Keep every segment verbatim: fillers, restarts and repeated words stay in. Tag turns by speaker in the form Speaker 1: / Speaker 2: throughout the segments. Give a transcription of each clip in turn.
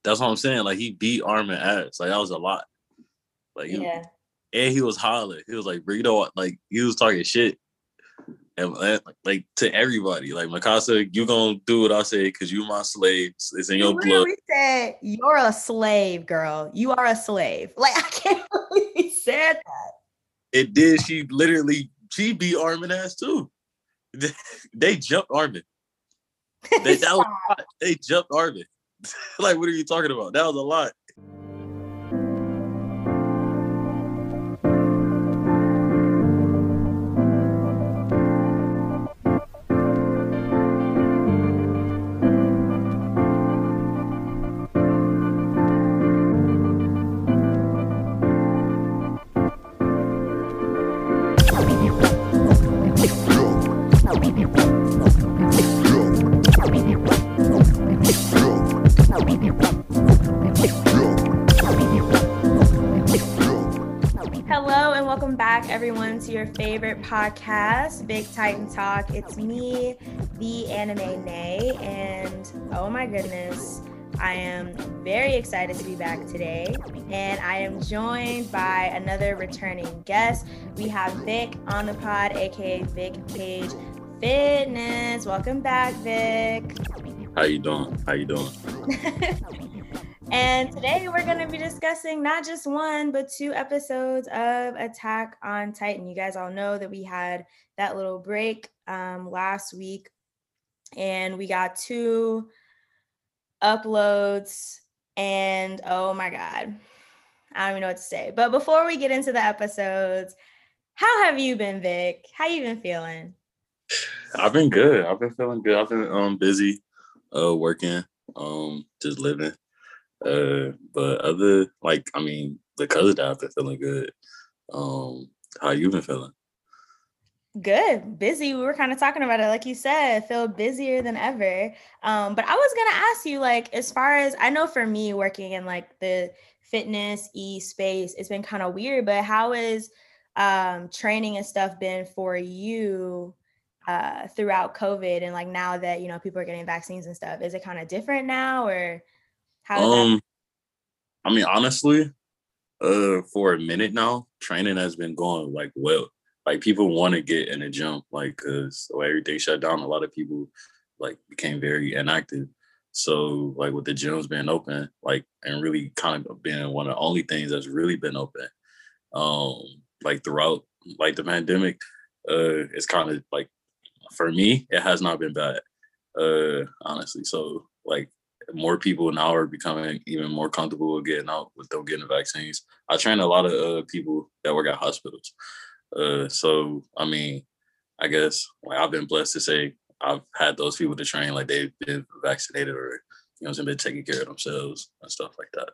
Speaker 1: That's what I'm saying. Like he beat Armin ass. Like that was a lot. Like he,
Speaker 2: yeah.
Speaker 1: and he was hollering. He was like, bro, you know what? Like he was talking shit. And, and like to everybody, like Mikasa, you gonna do what I say because you my slave. It's in
Speaker 2: You
Speaker 1: your blood.
Speaker 2: literally said, you're a slave, girl. You are a slave. Like, I can't believe he said that.
Speaker 1: It did. She literally, she beat Armin ass too. They jumped Armin. They, that was a lot. They jumped Armin. Like, what are you talking about? That was a lot.
Speaker 2: Hello and welcome back, everyone, to your favorite podcast, Big Titan Talk. It's me, the Anime Nay, and oh my goodness, I am very excited to be back today, and I am joined by another returning guest. We have Vic on the pod, aka Vic Page Fitness. Welcome back, Vic.
Speaker 1: How you doing? How you doing?
Speaker 2: And today we're going to be discussing not just one, but two episodes of Attack on Titan. You guys all know that we had that little break um, last week, and we got two uploads, and oh my God, I don't even know what to say. But before we get into the episodes, how have you been, Vic? How you been feeling?
Speaker 1: I've been good. I've been feeling good. I've been um busy, uh, working, um, just living. Uh, but other like, I mean, because of that, I've been feeling good. Um, how you been feeling?
Speaker 2: Good, busy. We were kind of talking about it, like you said, feel busier than ever. Um, but I was gonna ask you, like, as far as I know, for me working in like the fitness e space, it's been kind of weird. But how is um, training and stuff been for you uh, throughout COVID, and like now that you know people are getting vaccines and stuff? Is it kind of different now, or how is that?
Speaker 1: Um, I mean, honestly, uh, for a minute now, training has been going like well. Like people want to get in the gym, like because when everything shut down, a lot of people like became very inactive. So like with the gyms being open, like and really kind of being one of the only things that's really been open, um, like throughout like the pandemic, uh, it's kind of like for me, it has not been bad, uh, honestly. So like more people now are becoming even more comfortable with getting out with them getting the vaccines. I train a lot of uh, people that work at hospitals. Uh, so I mean, I guess like I've been blessed to say I've had those people to train, like they've been vaccinated or you know, been taking care of themselves and stuff like that.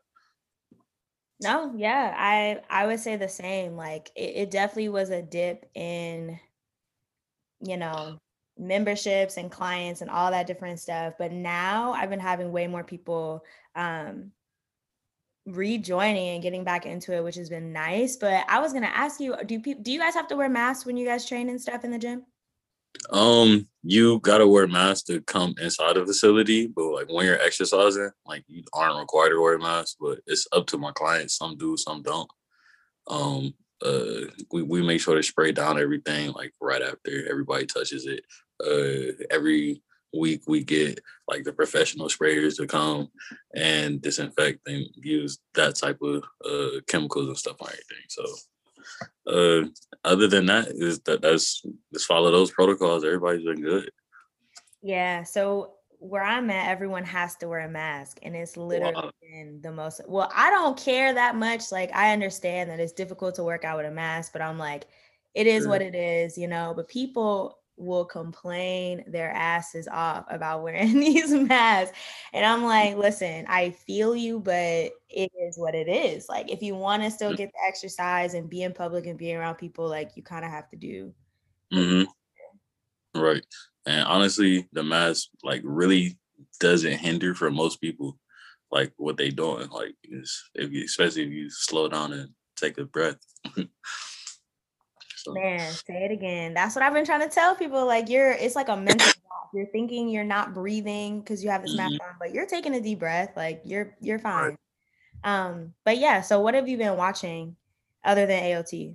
Speaker 2: No, yeah, I I would say the same. Like it, it definitely was a dip in, you know, memberships and clients and all that different stuff. But now I've been having way more people um rejoining and getting back into it, which has been nice. But I was gonna ask you, do people do you guys have to wear masks when you guys train and stuff in the gym?
Speaker 1: Um, you gotta wear masks to come inside the facility, but like when you're exercising, like you aren't required to wear a mask. But it's up to my clients. Some do, some don't. Um, uh, we we make sure to spray down everything like right after everybody touches it. Uh, every week we get like the professional sprayers to come and disinfect and use that type of uh chemicals and stuff on everything. So uh, other than that, is that that's just follow those protocols. Everybody's been good.
Speaker 2: Yeah. So where I'm at, everyone has to wear a mask, and it's literally
Speaker 1: Wow.
Speaker 2: been the most. Well, I don't care that much. Like I understand that it's difficult to work out with a mask, but I'm like, it is
Speaker 1: Sure.
Speaker 2: what it is, you know. But people will complain their asses off about wearing these masks, and I'm like, listen, I feel you, but it is what it is. Like if you want to still get the exercise and be in public and be around people, like you kind of have to do what you.
Speaker 1: Mm-hmm. Right. And honestly, the mask like really doesn't hinder for most people like what they doing. Like is if you especially if you slow down and take a breath. So
Speaker 2: Man, say it again. That's what I've been trying to tell people. Like you're, it's like a mental block. You're thinking you're not breathing because you have this mask
Speaker 1: mhm.
Speaker 2: on, but you're taking a deep breath. Like you're, you're
Speaker 1: Right.
Speaker 2: fine. Um, but yeah. So what have you been watching other than A O T?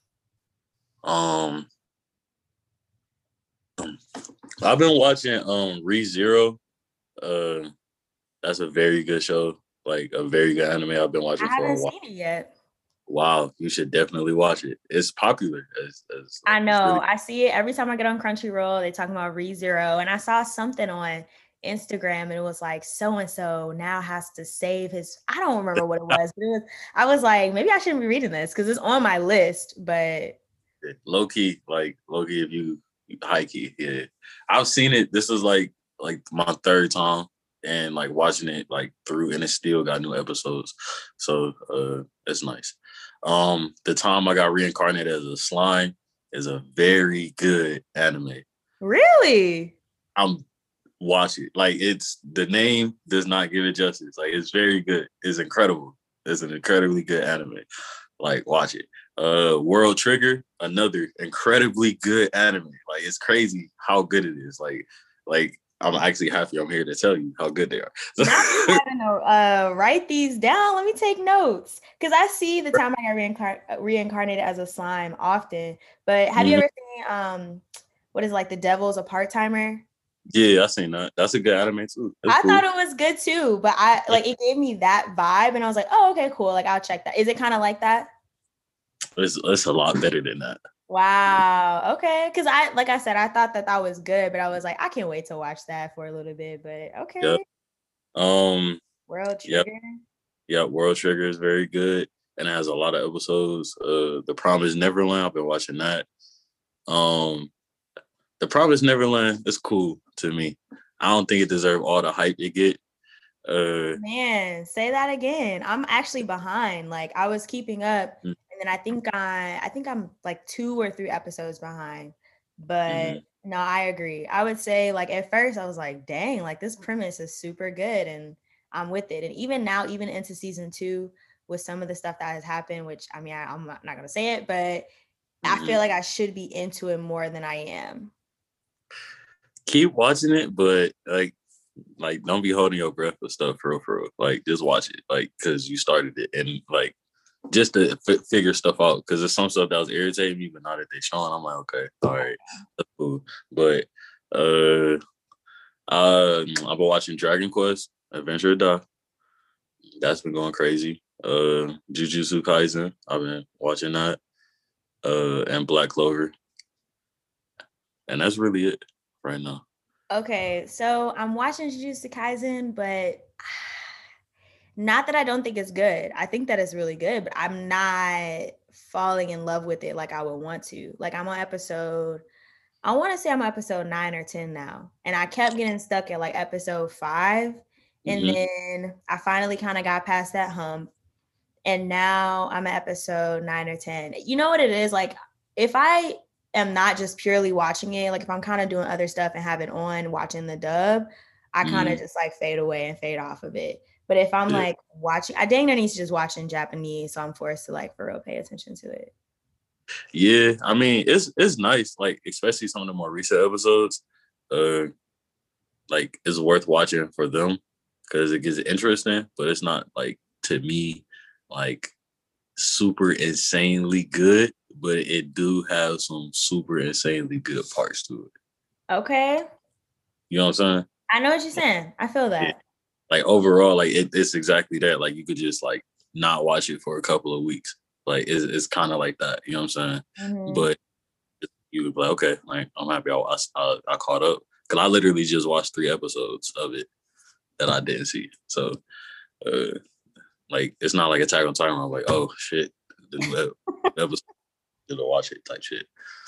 Speaker 1: Um, I've been watching um ReZero. Uh, that's a very good show. Like a very good anime I've been
Speaker 2: I
Speaker 1: watching for a
Speaker 2: haven't
Speaker 1: while.
Speaker 2: seen it yet.
Speaker 1: Wow, you should definitely watch it. It's popular. It's, it's
Speaker 2: I
Speaker 1: like it's
Speaker 2: know.
Speaker 1: really
Speaker 2: I see it every time I get on Crunchyroll. They talking about ReZero, and I saw something on Instagram, and it was like so and so now has to save his. I don't remember what it was, but it was. I was like, maybe I shouldn't be reading this because it's on my list. But
Speaker 1: low key. Like low key, if you high key, yeah. I've seen it. This is like like my third time, and like watching it like through, and it still got new episodes. So uh, it's nice. Um, the time I got reincarnated as a slime is a very good anime.
Speaker 2: really,
Speaker 1: I'm watch it. Like it's the name does not give it justice. Like it's very good. It's incredible. It's an incredibly good anime. Like watch it. Uh World Trigger, another incredibly good anime. Like it's crazy how good it is. Like like I'm actually happy I'm here to tell you how good they are.
Speaker 2: now you having to uh, write these down. Let me take notes because I see the time I got reincar- reincarnated as a slime often. But have you
Speaker 1: Mhm.
Speaker 2: ever seen um, what is it, like the Devil's a Part Timer?
Speaker 1: Yeah, I seen that. That's a good anime too. That's
Speaker 2: I thought
Speaker 1: cool.
Speaker 2: it was good too, but I like it gave me that vibe, and I was like, oh, okay, cool. Like I'll check that. Is it kind of like that?
Speaker 1: It's it's a lot better than that.
Speaker 2: Wow. Okay. Because I, like I said, I thought that that was good, but I was like, I can't wait to watch that for a little bit. But
Speaker 1: Yep.
Speaker 2: okay.
Speaker 1: Um.
Speaker 2: World
Speaker 1: Yep.
Speaker 2: Trigger.
Speaker 1: Yep. World Trigger is very good and it has a lot of episodes. Uh, The Promised Neverland. I've been watching that. Um, The Promised Neverland is cool to me. I don't think it deserves all the hype it get. Uh,
Speaker 2: Man, say that again. I'm actually behind. Like I was keeping up,
Speaker 1: mm,
Speaker 2: and then I think I I think I'm like two or three episodes behind. But
Speaker 1: mhm.
Speaker 2: no, I agree. I would say like at first I was like, dang, like this premise is super good and I'm with it. And even now, even into season two, with some of the stuff that has happened, which I mean I, I'm not, not gonna say it, but I
Speaker 1: Mhm.
Speaker 2: feel like I should be into it more than I am.
Speaker 1: Keep watching it, but like, like don't be holding your breath for stuff for real, for real. Like, just watch it, like, cause you started it, and like, just to f- figure stuff out. Cause there's some stuff that was irritating me, but now that they're showing, I'm like, okay, all right, that's cool. But uh, uh, I've been watching Dragon Quest Adventure Die. That's been going crazy. Uh, Jujutsu Kaisen. I've been watching that. Uh, and Black Clover, and that's really it right now.
Speaker 2: Okay, so I'm watching Jujutsu Kaisen, but not that I don't think it's good. I think that it's really good, but I'm not falling in love with it like I would want to. Like I'm on episode, I want to say I'm on episode nine or ten now. And I kept getting stuck at like episode five. And
Speaker 1: Mm-hmm.
Speaker 2: then I finally kind of got past that hump. And now I'm at episode nine or ten. You know what it is? Like if I am not just purely watching it, like if I'm kind of doing other stuff and have it on watching the dub, I kind
Speaker 1: Mm-hmm.
Speaker 2: of just like fade away and fade off of it. But if I'm
Speaker 1: Yeah.
Speaker 2: like watching, I dang near needs to just watching Japanese, so I'm forced to like for real pay attention to it.
Speaker 1: Yeah, I mean it's it's nice, like especially some of the more recent episodes. Uh, like it's worth watching for them because it gets interesting, but it's not like to me like super insanely good, but it do have some super insanely good parts to it.
Speaker 2: Okay.
Speaker 1: You know what I'm saying?
Speaker 2: I know what you're saying. I feel
Speaker 1: Yeah.
Speaker 2: that.
Speaker 1: Like overall, like it, it's exactly that. Like you could just like not watch it for a couple of weeks. Like it's, it's kind of like that. You know what I'm saying?
Speaker 2: Mm-hmm.
Speaker 1: But you would be like, okay, like I'm happy I, I, I caught up because I literally just watched three episodes of it that I didn't see. So, uh, like, it's not like Attack on Titan. I'm like, oh shit, the new episode, to watch it type shit.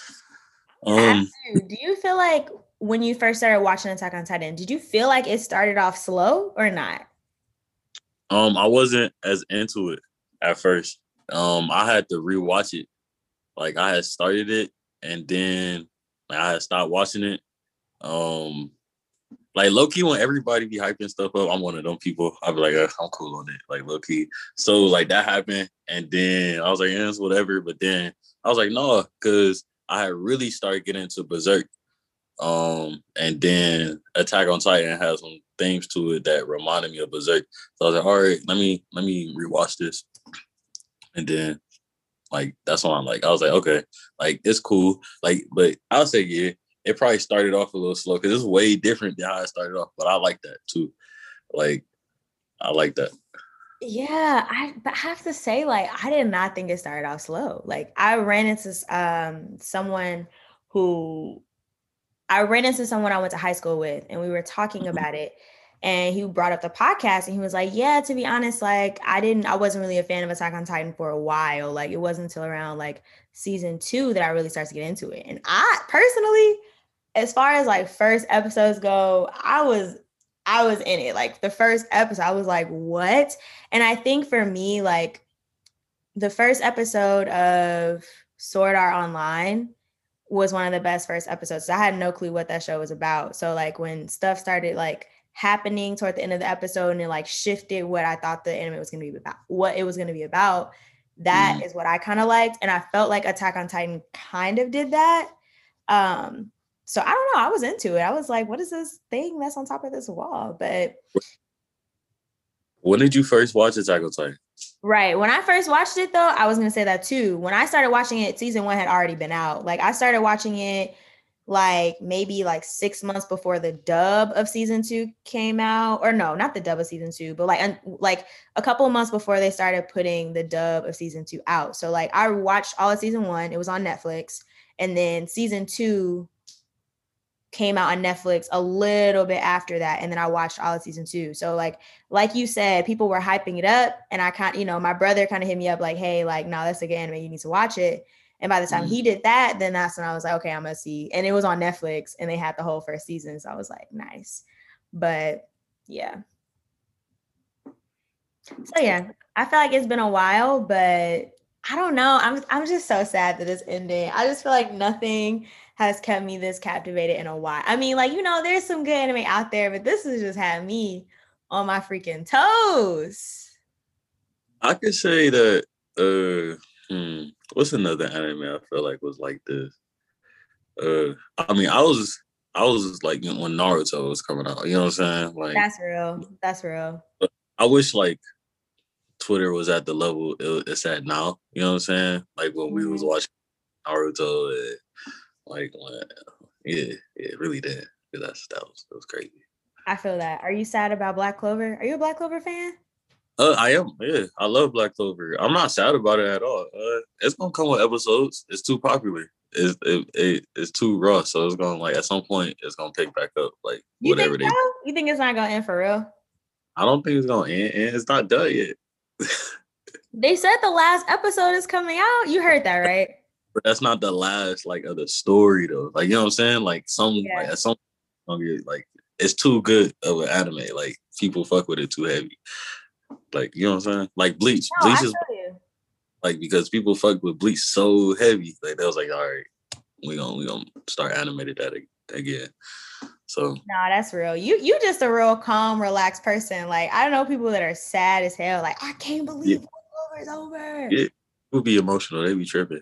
Speaker 2: Ask
Speaker 1: Um,
Speaker 2: you, do you feel like when you first started watching Attack on Titan, did you feel like it started off slow or not?
Speaker 1: um, I wasn't as into it at first. Um, I had to rewatch it. Like I had started it and then like, I had stopped watching it. Um, Like low key, when everybody be hyping stuff up, I'm one of them people. I'll be like, uh, I'm cool on it. Like low key. So like that happened, and then I was like, yeah, it's whatever. But then I was like, no, because I had really started getting into Berserk. Um, and then Attack on Titan has some themes to it that reminded me of Berserk. So I was like, all right, let me let me rewatch this. And then like that's why I'm like, I was like, okay, like it's cool. Like, but I'll say yeah, it probably started off a little slow because it's way different than how it started off. But I like that too. Like, I like that.
Speaker 2: Yeah, I but I have to say, like, I did not think it started off slow. Like, I ran into um someone who I ran into someone I went to high school with, and we were talking about it. And he brought up the podcast, and he was like, "Yeah, to be honest, like I didn't, I wasn't really a fan of Attack on Titan for a while. Like it wasn't until around like season two that I really started to get into it." And I personally, as far as like first episodes go, I was, I was in it. Like the first episode, I was like, "What?" And I think for me, like the first episode of Sword Art Online was one of the best first episodes. I had no clue what that show was about. So like when stuff started like happening toward the end of the episode and it like shifted what I thought the anime was going to be about, what it was going to be about, that mm. is what I kind of liked. And I felt like Attack on Titan kind of did that. Um, so I don't know. I was into it. I was like, what is this thing that's on top of this wall? But
Speaker 1: when did you first watch Attack on Titan?
Speaker 2: Right. When I first watched it, though, I was going to say that too. When I started watching it, season one had already been out. Like I started watching it like maybe like six months before the dub of season two came out. Or no, not the dub of season two, but like, like a couple of months before they started putting the dub of season two out. So like I watched all of season one. It was on Netflix. And then season two came out on Netflix a little bit after that. And then I watched all of season two. So like, like you said, people were hyping it up. And I kind of, you know, my brother kind of hit me up like, hey, like, no, that's a good anime. You need to watch it. And by the time mm-hmm. he did that, then that's when I was like, okay, I'm going to see. And it was on Netflix and they had the whole first season. So I was like, nice. But yeah. So yeah, I feel like it's been a while, but I don't know. I'm I'm just so sad that it's ending. I just feel like nothing has kept me this captivated in a while. I mean, like, you know, there's some good anime out there, but this has just had me on my freaking toes.
Speaker 1: I could say that, uh, hmm, what's another anime I feel like was like this? Uh, I mean, I was, I was like when Naruto was coming out, you know what I'm saying? Like,
Speaker 2: that's real. That's real.
Speaker 1: I wish like Twitter was at the level it's at now, you know what I'm saying? Like when mm-hmm. we was watching Naruto, and, like, when, yeah, it really did. That's that was that was crazy.
Speaker 2: I feel that. Are you sad about Black Clover? Are you a Black Clover fan?
Speaker 1: Uh, I am. Yeah, I love Black Clover. I'm not sad about it at all. Uh, it's gonna come with episodes. It's too popular. It's it, it it's too raw. So it's gonna like at some point it's gonna pick back up. Like
Speaker 2: you
Speaker 1: whatever
Speaker 2: think so? they. You think it's not gonna end for real?
Speaker 1: I don't think it's gonna end, and it's not done yet.
Speaker 2: They said the last episode is coming out. You heard that, right?
Speaker 1: But that's not the last like of the story though. Like, you know what I'm saying? Like some
Speaker 2: yeah.
Speaker 1: like at some like it's too good of an anime. Like people fuck with it too heavy. Like, you know what I'm saying? Like Bleach.
Speaker 2: No,
Speaker 1: Bleach
Speaker 2: I
Speaker 1: is
Speaker 2: feel you.
Speaker 1: like because people fuck with Bleach so heavy. Like they was like, all right, we gonna we gonna start animated that again. So
Speaker 2: nah, that's real. You you just a real calm, relaxed person. Like I don't know people that are sad as hell. Like I can't believe
Speaker 1: yeah.
Speaker 2: it's over.
Speaker 1: Yeah, people be emotional. They be tripping.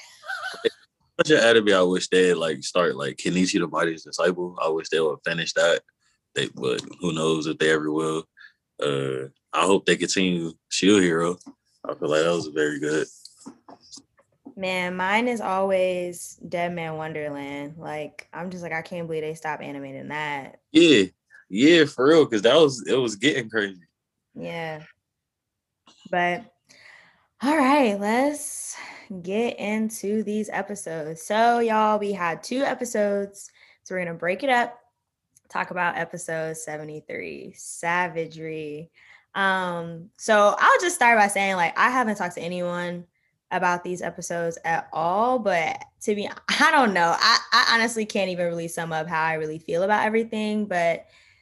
Speaker 1: Such an anime. I wish they'd like start like Kenichi the Mighty's Disciple. I wish they would finish that. They, but who knows if they ever will. Uh, I hope they continue Shield Hero. I feel like that was very good.
Speaker 2: Man, mine is always Dead Man Wonderland. Like I'm just like I can't believe they stopped animating that.
Speaker 1: Yeah, yeah, for real, because that was it was getting crazy.
Speaker 2: Yeah, but all right, let's get into these episodes. So y'all, we had two episodes, so we're gonna break it up. Talk about episode seventy-three, Savagery. Um, so I'll just start by saying, like, I haven't talked to anyone about these episodes at all, but to be, I don't know. I, I honestly can't even really sum up how I really feel about everything, but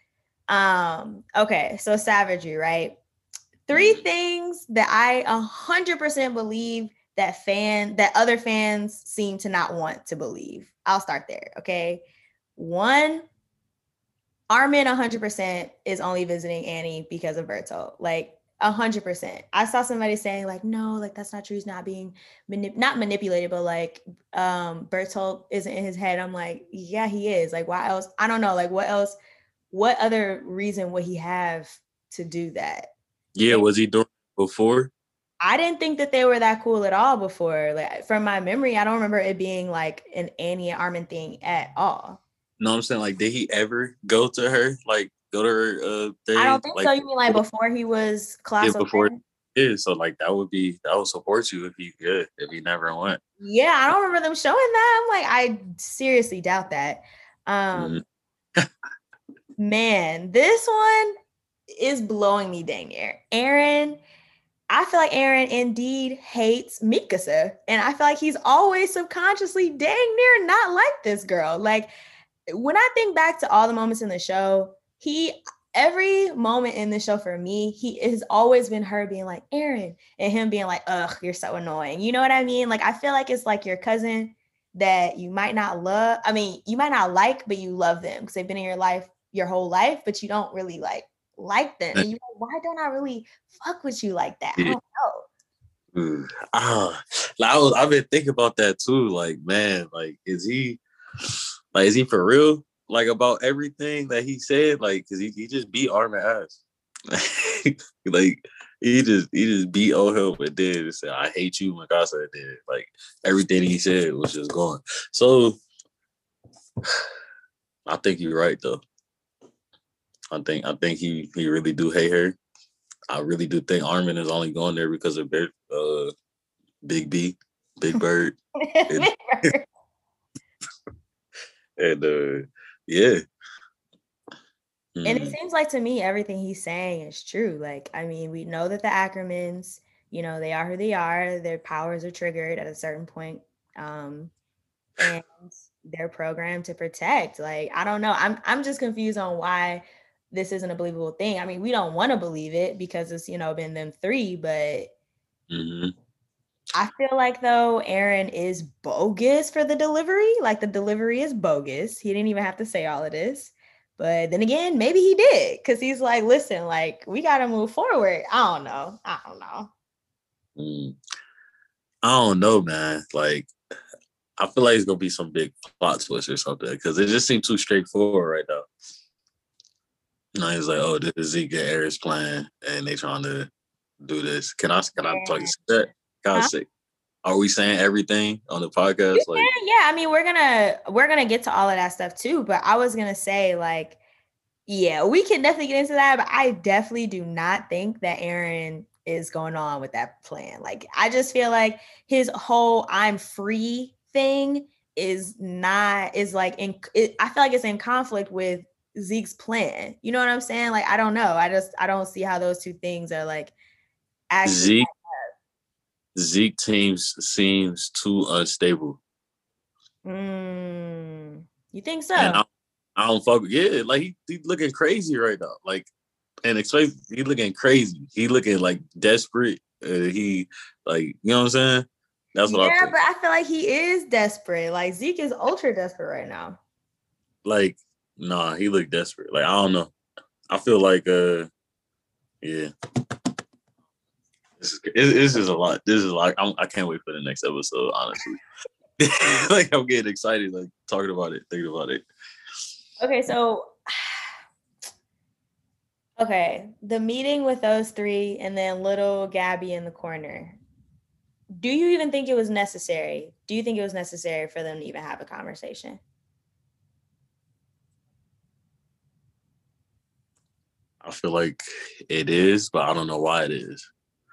Speaker 2: um, okay, so Savagery, right? Three things that I one hundred percent believe that fan, that other fans seem to not want to believe. I'll start there, okay? One, Armin one hundred percent is only visiting Annie because of Bertolt. Like, one hundred percent. I saw somebody saying, like, no, like, that's not true. He's not being, manip- not manipulated, but, like, um, Bertolt isn't in his head. I'm like, yeah, he is. Like, why else? I don't know. Like, what else? What other reason would he have to do that?
Speaker 1: Yeah, and was he doing it before?
Speaker 2: I didn't think that they were that cool at all before. Like, from my memory, I don't remember it being, like, an Annie and Armin thing at all.
Speaker 1: No, I'm saying, like, did he ever go to her? Like, go to her uh thing?
Speaker 2: I don't think
Speaker 1: like,
Speaker 2: so. You mean like before he was class
Speaker 1: yeah, before yeah, so like that would be that would support you if he could, if he never went.
Speaker 2: Yeah, I don't remember them showing that. I'm like, I seriously doubt that. Um mm. Man, this one is blowing me dang near. Eren, I feel like Eren indeed hates Mikasa. And I feel like he's always subconsciously dang near not like this girl. Like, when I think back to all the moments in the show, he, every moment in the show for me, he has always been her being like, Eren, and him being like, ugh, you're so annoying. You know what I mean? Like, I feel like it's like your cousin that you might not love. I mean, you might not like, but you love them because they've been in your life your whole life, but you don't really like like them. And you're like, why don't I really fuck with you like that? I don't know.
Speaker 1: Mm. Ah, like I was, I've been thinking about that too. Like, man, like, is he, like, is he for real? Like, about everything that he said? Like, cause he, he just beat Armin ass. Like, he just he just beat Ohel and did and said, I hate you, Mikasa did. Like, everything he said was just gone. So I think you're right though. I think I think he he really do hate her. I really do think Armin is only going there because of uh, Big B, Big Bird. and, and uh, yeah.
Speaker 2: And it seems like to me, everything he's saying is true. Like, I mean, we know that the Ackermans, you know, they are who they are. Their powers are triggered at a certain point. Um, and they're programmed to protect. Like, I don't know. I'm I'm just confused on why this isn't a believable thing. I mean, we don't want to believe it because it's, you know, been them three, but
Speaker 1: mm-hmm.
Speaker 2: I feel like, though, Eren is bogus for the delivery. Like, the delivery is bogus. He didn't even have to say all of this. But then again, maybe he did, because he's like, listen, like, we got to move forward. I don't know. I don't know.
Speaker 1: Mm. I don't know, man. Like, I feel like it's going to be some big plot twist or something, because it just seems too straightforward right now. No, he's like, oh, this is Zeke and Eren's plan, and they trying to do this. Can I can I talk to that? Can I say, are we saying everything on the podcast? Like,
Speaker 2: yeah, I mean, we're gonna we're gonna get to all of that stuff too. But I was gonna say, like, yeah, we can definitely get into that. But I definitely do not think that Eren is going on with that plan. Like, I just feel like his whole "I'm free" thing is not is like in. It, I feel like it's in conflict with Zeke's plan. You know what I'm saying? Like, I don't know. I just I don't see how those two things are like actually.
Speaker 1: Zeke Zeke teams seems too unstable.
Speaker 2: Mm, you think so?
Speaker 1: And I, I don't fuck with yeah, like he, he looking crazy right now. Like, and especially he looking crazy. He looking like desperate. Uh, he like, you know what I'm saying? That's what
Speaker 2: yeah,
Speaker 1: I think.
Speaker 2: But I feel like he is desperate. Like, Zeke is ultra desperate right now.
Speaker 1: Like, nah, he look desperate. Like, I don't know. I feel like uh yeah. This is, this is a lot. This is like I'm, I can't wait for the next episode. Honestly, like I'm getting excited, like talking about it, thinking about it.
Speaker 2: Okay, so okay, the meeting with those three, and then little Gabby in the corner. Do you even think it was necessary? Do you think it was necessary for them to even have a conversation?
Speaker 1: I feel like it is, but I don't know why it is.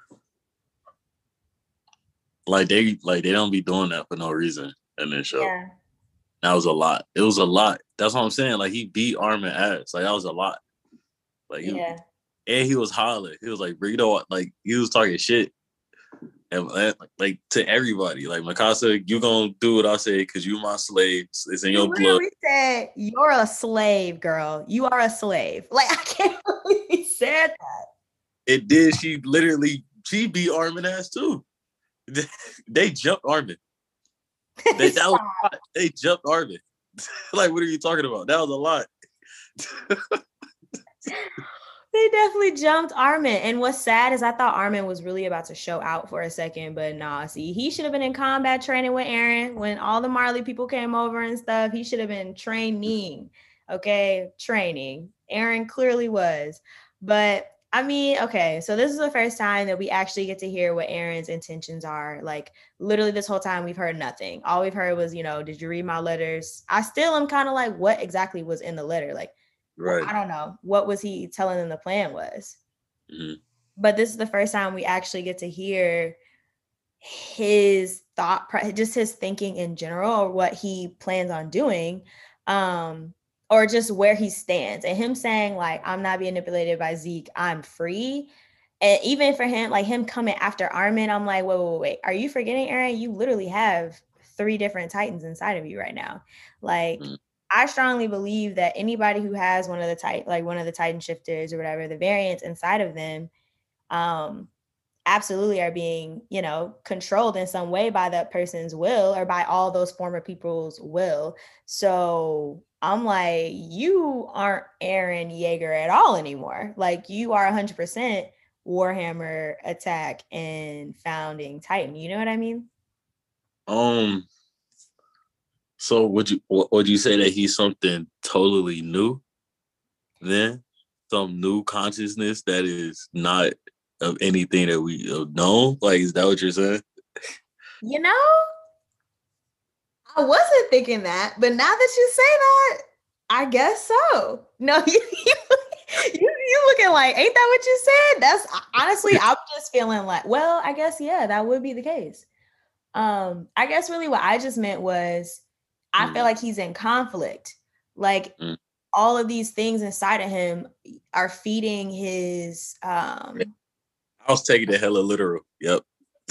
Speaker 1: Like they like they don't be doing that for no reason in this show. Yeah. That was a lot. It was a lot. That's what I'm saying. Like he beat Armin ass. Like that was a lot. Like he, yeah. And he was hollering. He was like, Burrito, like he was talking shit. And, and like to everybody. Like Mikasa, you gonna do what I say because you my slave. It's in your blood.
Speaker 2: Literally said, you're a slave, girl. You are a slave. Like I can't believe he said that.
Speaker 1: It did. She literally she beat Armin ass too. They jumped Armin. They, that was a lot. They jumped Armin. Like, what are you talking about? That was a lot.
Speaker 2: They definitely jumped Armin. And what's sad is I thought Armin was really about to show out for a second, but nah, see, he should have been in combat training with Eren when all the Marley people came over and stuff. He should have been training, okay? Training. Eren clearly was. But I mean, okay, so this is the first time that we actually get to hear what Eren's intentions are. Like, literally this whole time we've heard nothing. All we've heard was, you know, did you read my letters? I still am kind of like, what exactly was in the letter? Like,
Speaker 1: Right.
Speaker 2: I don't know. What was he telling them the plan was?
Speaker 1: Mm-hmm.
Speaker 2: But this is the first time we actually get to hear his thought, just his thinking in general, or what he plans on doing, um, or just where he stands. And him saying, like, I'm not being manipulated by Zeke, I'm free. And even for him, like him coming after Armin, I'm like, wait, wait, wait, wait. Are you forgetting, Eren? You literally have three different Titans inside of you right now. Like, mm-hmm. I strongly believe that anybody who has one of the type, like one of the Titan shifters or whatever, the variants inside of them, um, absolutely are being, you know, controlled in some way by that person's will or by all those former people's will. So I'm like, you aren't Eren Yeager at all anymore. Like, you are one hundred percent Warhammer Attack and founding Titan. You know what I mean?
Speaker 1: Um. So would you would you say that he's something totally new? Then some new consciousness that is not of anything that we have known? Like, is that what you're saying?
Speaker 2: You know, I wasn't thinking that, but now that you say that, I guess so. No, you you, you, you looking like, ain't that what you said? That's honestly, I'm just feeling like, well, I guess yeah, that would be the case. Um, I guess really what I just meant was, I mm. feel like he's in conflict. Like mm. all of these things inside of him are feeding his. Um,
Speaker 1: I was taking it hella literal. Yep.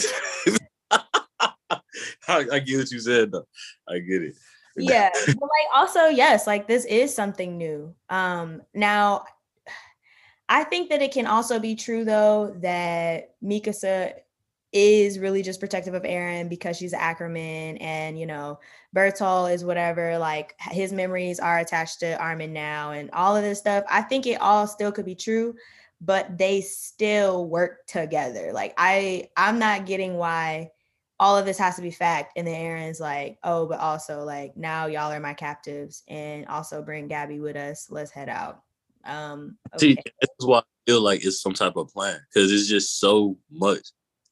Speaker 1: I, I get what you said, though. I get it.
Speaker 2: Yeah, but like also yes, like this is something new. Um, now, I think that it can also be true though that Mikasa is really just protective of Eren because she's Ackerman, and you know Bertolt is whatever, like his memories are attached to Armin now and all of this stuff. I think it all still could be true, but they still work together. Like I I'm not getting why all of this has to be fact, and then Eren's like, oh, but also like now y'all are my captives, and also bring Gabby with us, let's head out. Um okay.
Speaker 1: See, that's why I feel like it's some type of plan, because it's just so much.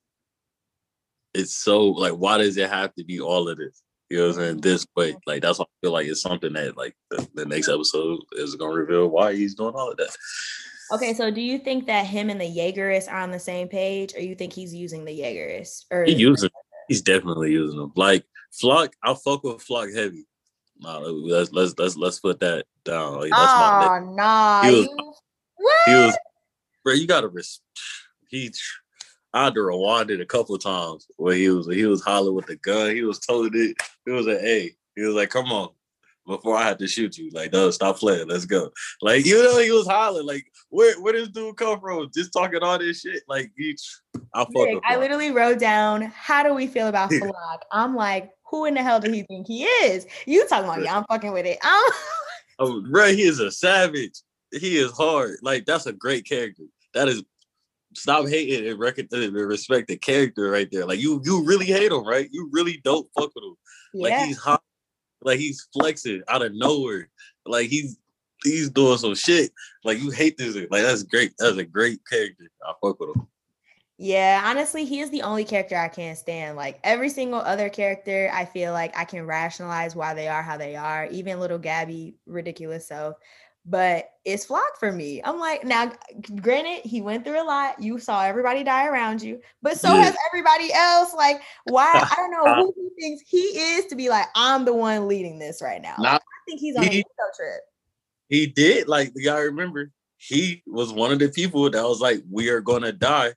Speaker 1: It's so like, why does it have to be all of this? You know what I'm saying? This way, like that's why I feel like it's something that like the, the next episode is gonna reveal why he's doing all of that.
Speaker 2: Okay, so do you think that him and the Jaegerists are on the same page, or you think he's using the Jaegerists? Or
Speaker 1: he using, he's definitely using them. Like Flock, I fuck with Flock heavy. Nah, let's let's let's let's put that down. Like, that's
Speaker 2: oh
Speaker 1: my
Speaker 2: nah,
Speaker 1: he was,
Speaker 2: you, what?
Speaker 1: He was, bro. You gotta res- he. I had to rewind it a couple of times where he was he was hollering with the gun. He was told it. He was like, hey, he was like, come on, before I had to shoot you. Like, no, stop playing. Let's go. Like, you know, he was hollering. Like, where where does dude come from? Just talking all this shit. Like, he, I fuck
Speaker 2: Rick, I literally wrote down, how do we feel about Flock? I'm like, who in the hell do he think he is? You talking about, yeah, I'm fucking with it. I'm
Speaker 1: oh, bro, he is a savage. He is hard. Like, that's a great character. That is. Stop hating and, rec- and respect the character right there. Like you, you really hate him, right? You really don't fuck with him. Yeah. Like he's hot, like he's flexing out of nowhere. Like he's he's doing some shit. Like you hate this. Like that's great. That's a great character. I fuck with him.
Speaker 2: Yeah, honestly, he is the only character I can't stand. Like every single other character, I feel like I can rationalize why they are how they are. Even little Gabby, ridiculous self. But it's Flock for me. I'm like, now, granted, he went through a lot. You saw everybody die around you, but so yeah. has everybody else. Like, why? I don't know who he thinks he is to be like, I'm the one leading this right now. Like, I think he's on he, a ego trip.
Speaker 1: He did. Like, you gotta remember, he was one of the people that was like, we are gonna die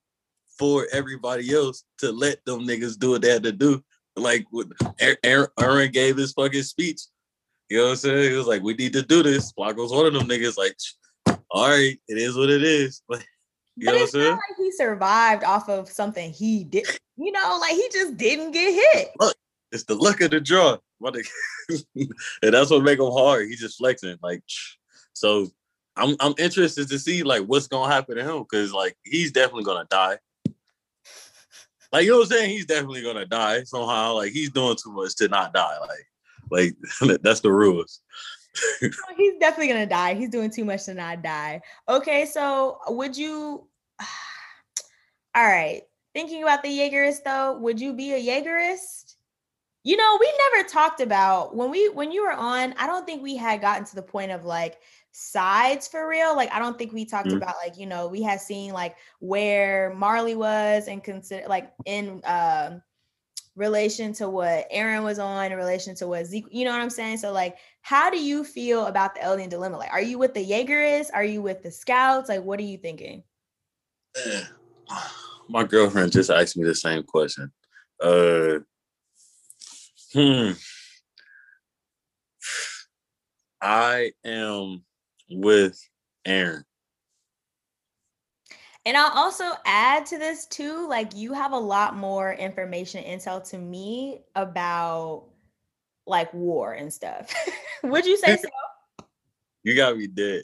Speaker 1: for everybody else to let them niggas do what they had to do. Like, Eren, Eren gave his fucking speech. You know what I'm saying? He was like, we need to do this. Flock was one of them niggas like, all right, it is what it is. Like, you
Speaker 2: but
Speaker 1: know
Speaker 2: it's
Speaker 1: what I'm saying?
Speaker 2: Not like he survived off of something he did. You know, like he just didn't get hit.
Speaker 1: Look, it's the luck of the draw. And that's what make him hard. He's just flexing. Like, So I'm I'm interested to see like what's gonna happen to him because like he's definitely gonna die. Like you know what I'm saying? He's definitely gonna die somehow. Like he's doing too much to not die. Like like that's the rules.
Speaker 2: He's definitely gonna die. He's doing too much to not die. Okay, so would you? All right, thinking about the Jaegerist though, would you be a Jaegerist? You know, we never talked about when we when you were on. I don't think we had gotten to the point of like sides for real. Like I don't think we talked mm-hmm. about like you know we had seen like where Marley was and consider like in um, relation to what Aaron was on, in relation to what Zeke. You know what I'm saying? So like, how do you feel about the Eldian dilemma? Like, are you with the Jaegerists? Are you with the Scouts? Like, what are you thinking?
Speaker 1: My girlfriend just asked me the same question. Uh. Hmm. I am with Aaron.
Speaker 2: And I'll also add to this too, like you have a lot more information, intel to me about like war and stuff. Would you say so?
Speaker 1: You got me dead.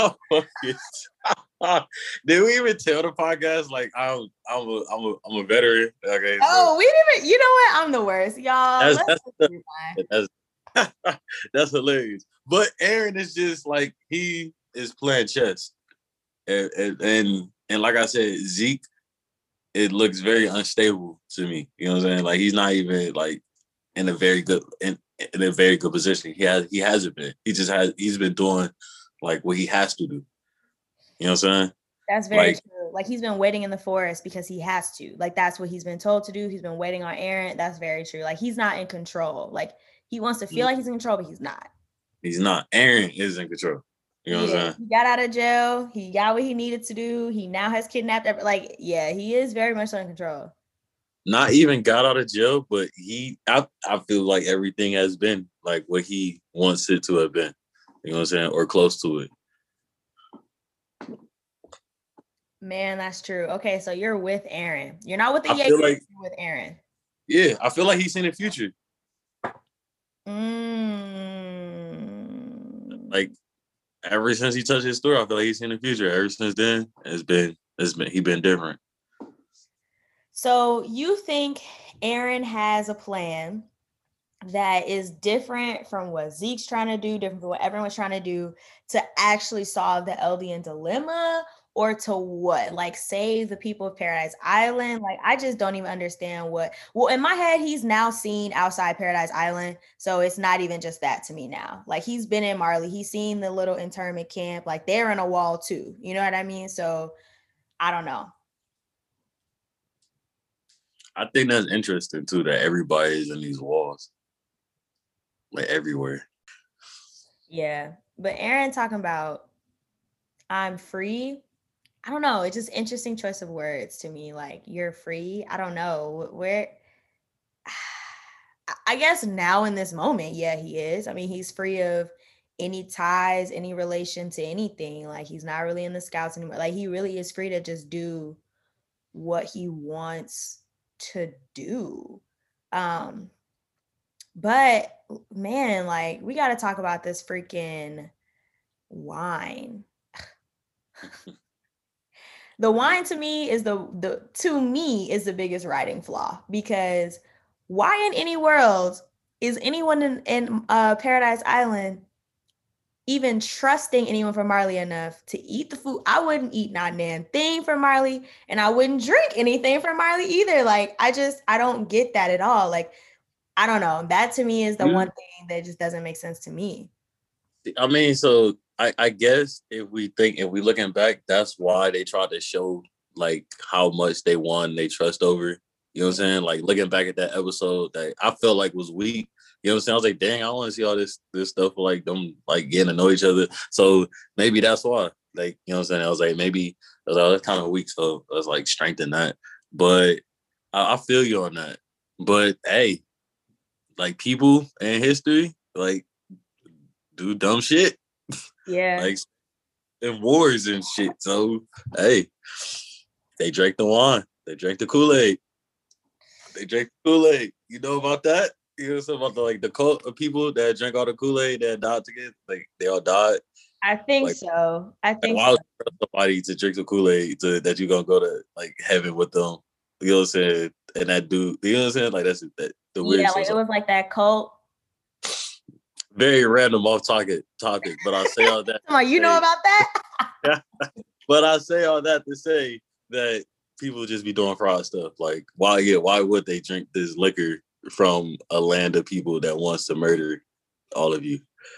Speaker 1: Did we even tell the podcast like I'm I'm a I'm a I'm a veteran? Okay.
Speaker 2: Oh, so. we didn't even. You know what? I'm the worst, y'all.
Speaker 1: That's that's, that's, that's hilarious. But Aaron is just like he is playing chess, and, and and and like I said, Zeke, it looks very unstable to me. You know what I'm saying? Like he's not even like in a very good in, in a very good position. He has he hasn't been. He just has he's been doing like what he has to do. You know what I'm saying?
Speaker 2: That's very like, true. Like he's been waiting in the forest because he has to. Like that's what he's been told to do. He's been waiting on Aaron. That's very true. Like he's not in control. Like he wants to feel like he's in control, but he's not.
Speaker 1: He's not. Aaron is in control. You know yeah, what I'm saying?
Speaker 2: He got out of jail. He got what he needed to do. He now has kidnapped. Every, like, yeah, he is very much in control.
Speaker 1: Not even got out of jail, but he, I, I feel like everything has been like what he wants it to have been. You know what I'm saying? Or close to it.
Speaker 2: Man, that's true. Okay, so you're with Aaron. You're not with the Jaegers, like, you're with Aaron.
Speaker 1: Yeah, I feel like he's in the future.
Speaker 2: Mm.
Speaker 1: Like ever since he touched his store, I feel like he's in the future. Ever since then, it's been it's been he been different.
Speaker 2: So you think Aaron has a plan that is different from what Zeke's trying to do, different from what everyone's trying to do to actually solve the Eldian dilemma, or to what? Like save the people of Paradise Island? Like I just don't even understand what. Well, in my head, he's now seen outside Paradise Island, so it's not even just that to me now. Like he's been in Marley, he's seen the little internment camp. Like they're in a wall too. You know what I mean? So I don't know.
Speaker 1: I think that's interesting too, that everybody is in these walls. Like everywhere.
Speaker 2: Yeah. But Aaron talking about I'm free. I don't know. It's just interesting choice of words to me. Like you're free. I don't know. Where I guess now in this moment, yeah, he is. I mean, he's free of any ties, any relation to anything. Like he's not really in the Scouts anymore. Like he really is free to just do what he wants to do. Um, but man, like we got to talk about this freaking wine. The wine to me is the the to me is the biggest writing flaw, because why in any world is anyone in, in uh, Paradise Island even trusting anyone from Marley enough to eat the food? I wouldn't eat not damn thing from Marley, and I wouldn't drink anything from Marley either. Like I just I don't get that at all. Like I don't know. That to me is the mm-hmm. one thing that just doesn't make sense to me.
Speaker 1: I mean, so I, I guess if we think, if we looking back, that's why they tried to show like how much they won they trust over. You know what I'm saying? Like looking back at that episode that I felt like was weak. You know what I'm saying? I was like, dang, I want to see all this this stuff like them like getting to know each other. So maybe that's why. Like, you know what I'm saying? I was like, maybe I was like, oh, that's kind of weak. So I was like, strengthen that. But I, I feel you on that. But hey, like people in history, like do dumb shit.
Speaker 2: Yeah.
Speaker 1: Like in wars and shit. So hey, they drank the wine. They drank the Kool-Aid. They drank the Kool-Aid. You know about that? You know something about the like the cult of people that drank all the Kool-Aid that died together? Like they all died.
Speaker 2: I think
Speaker 1: Like,
Speaker 2: so. I
Speaker 1: like
Speaker 2: think
Speaker 1: why
Speaker 2: so.
Speaker 1: would you trust somebody to drink the Kool-Aid to that you're gonna go to like heaven with them? You know what I'm saying? And that dude, you know what I'm saying? Like that's that, the weird
Speaker 2: Yeah,
Speaker 1: shit.
Speaker 2: like it
Speaker 1: So
Speaker 2: was like that cult.
Speaker 1: very random off topic topic, but I say all that
Speaker 2: Come on,
Speaker 1: to
Speaker 2: you know
Speaker 1: say,
Speaker 2: about that?
Speaker 1: but I say all that to say that people just be doing fraud stuff. Like why? Yeah, why would they drink this liquor from a land of people that wants to murder all of you?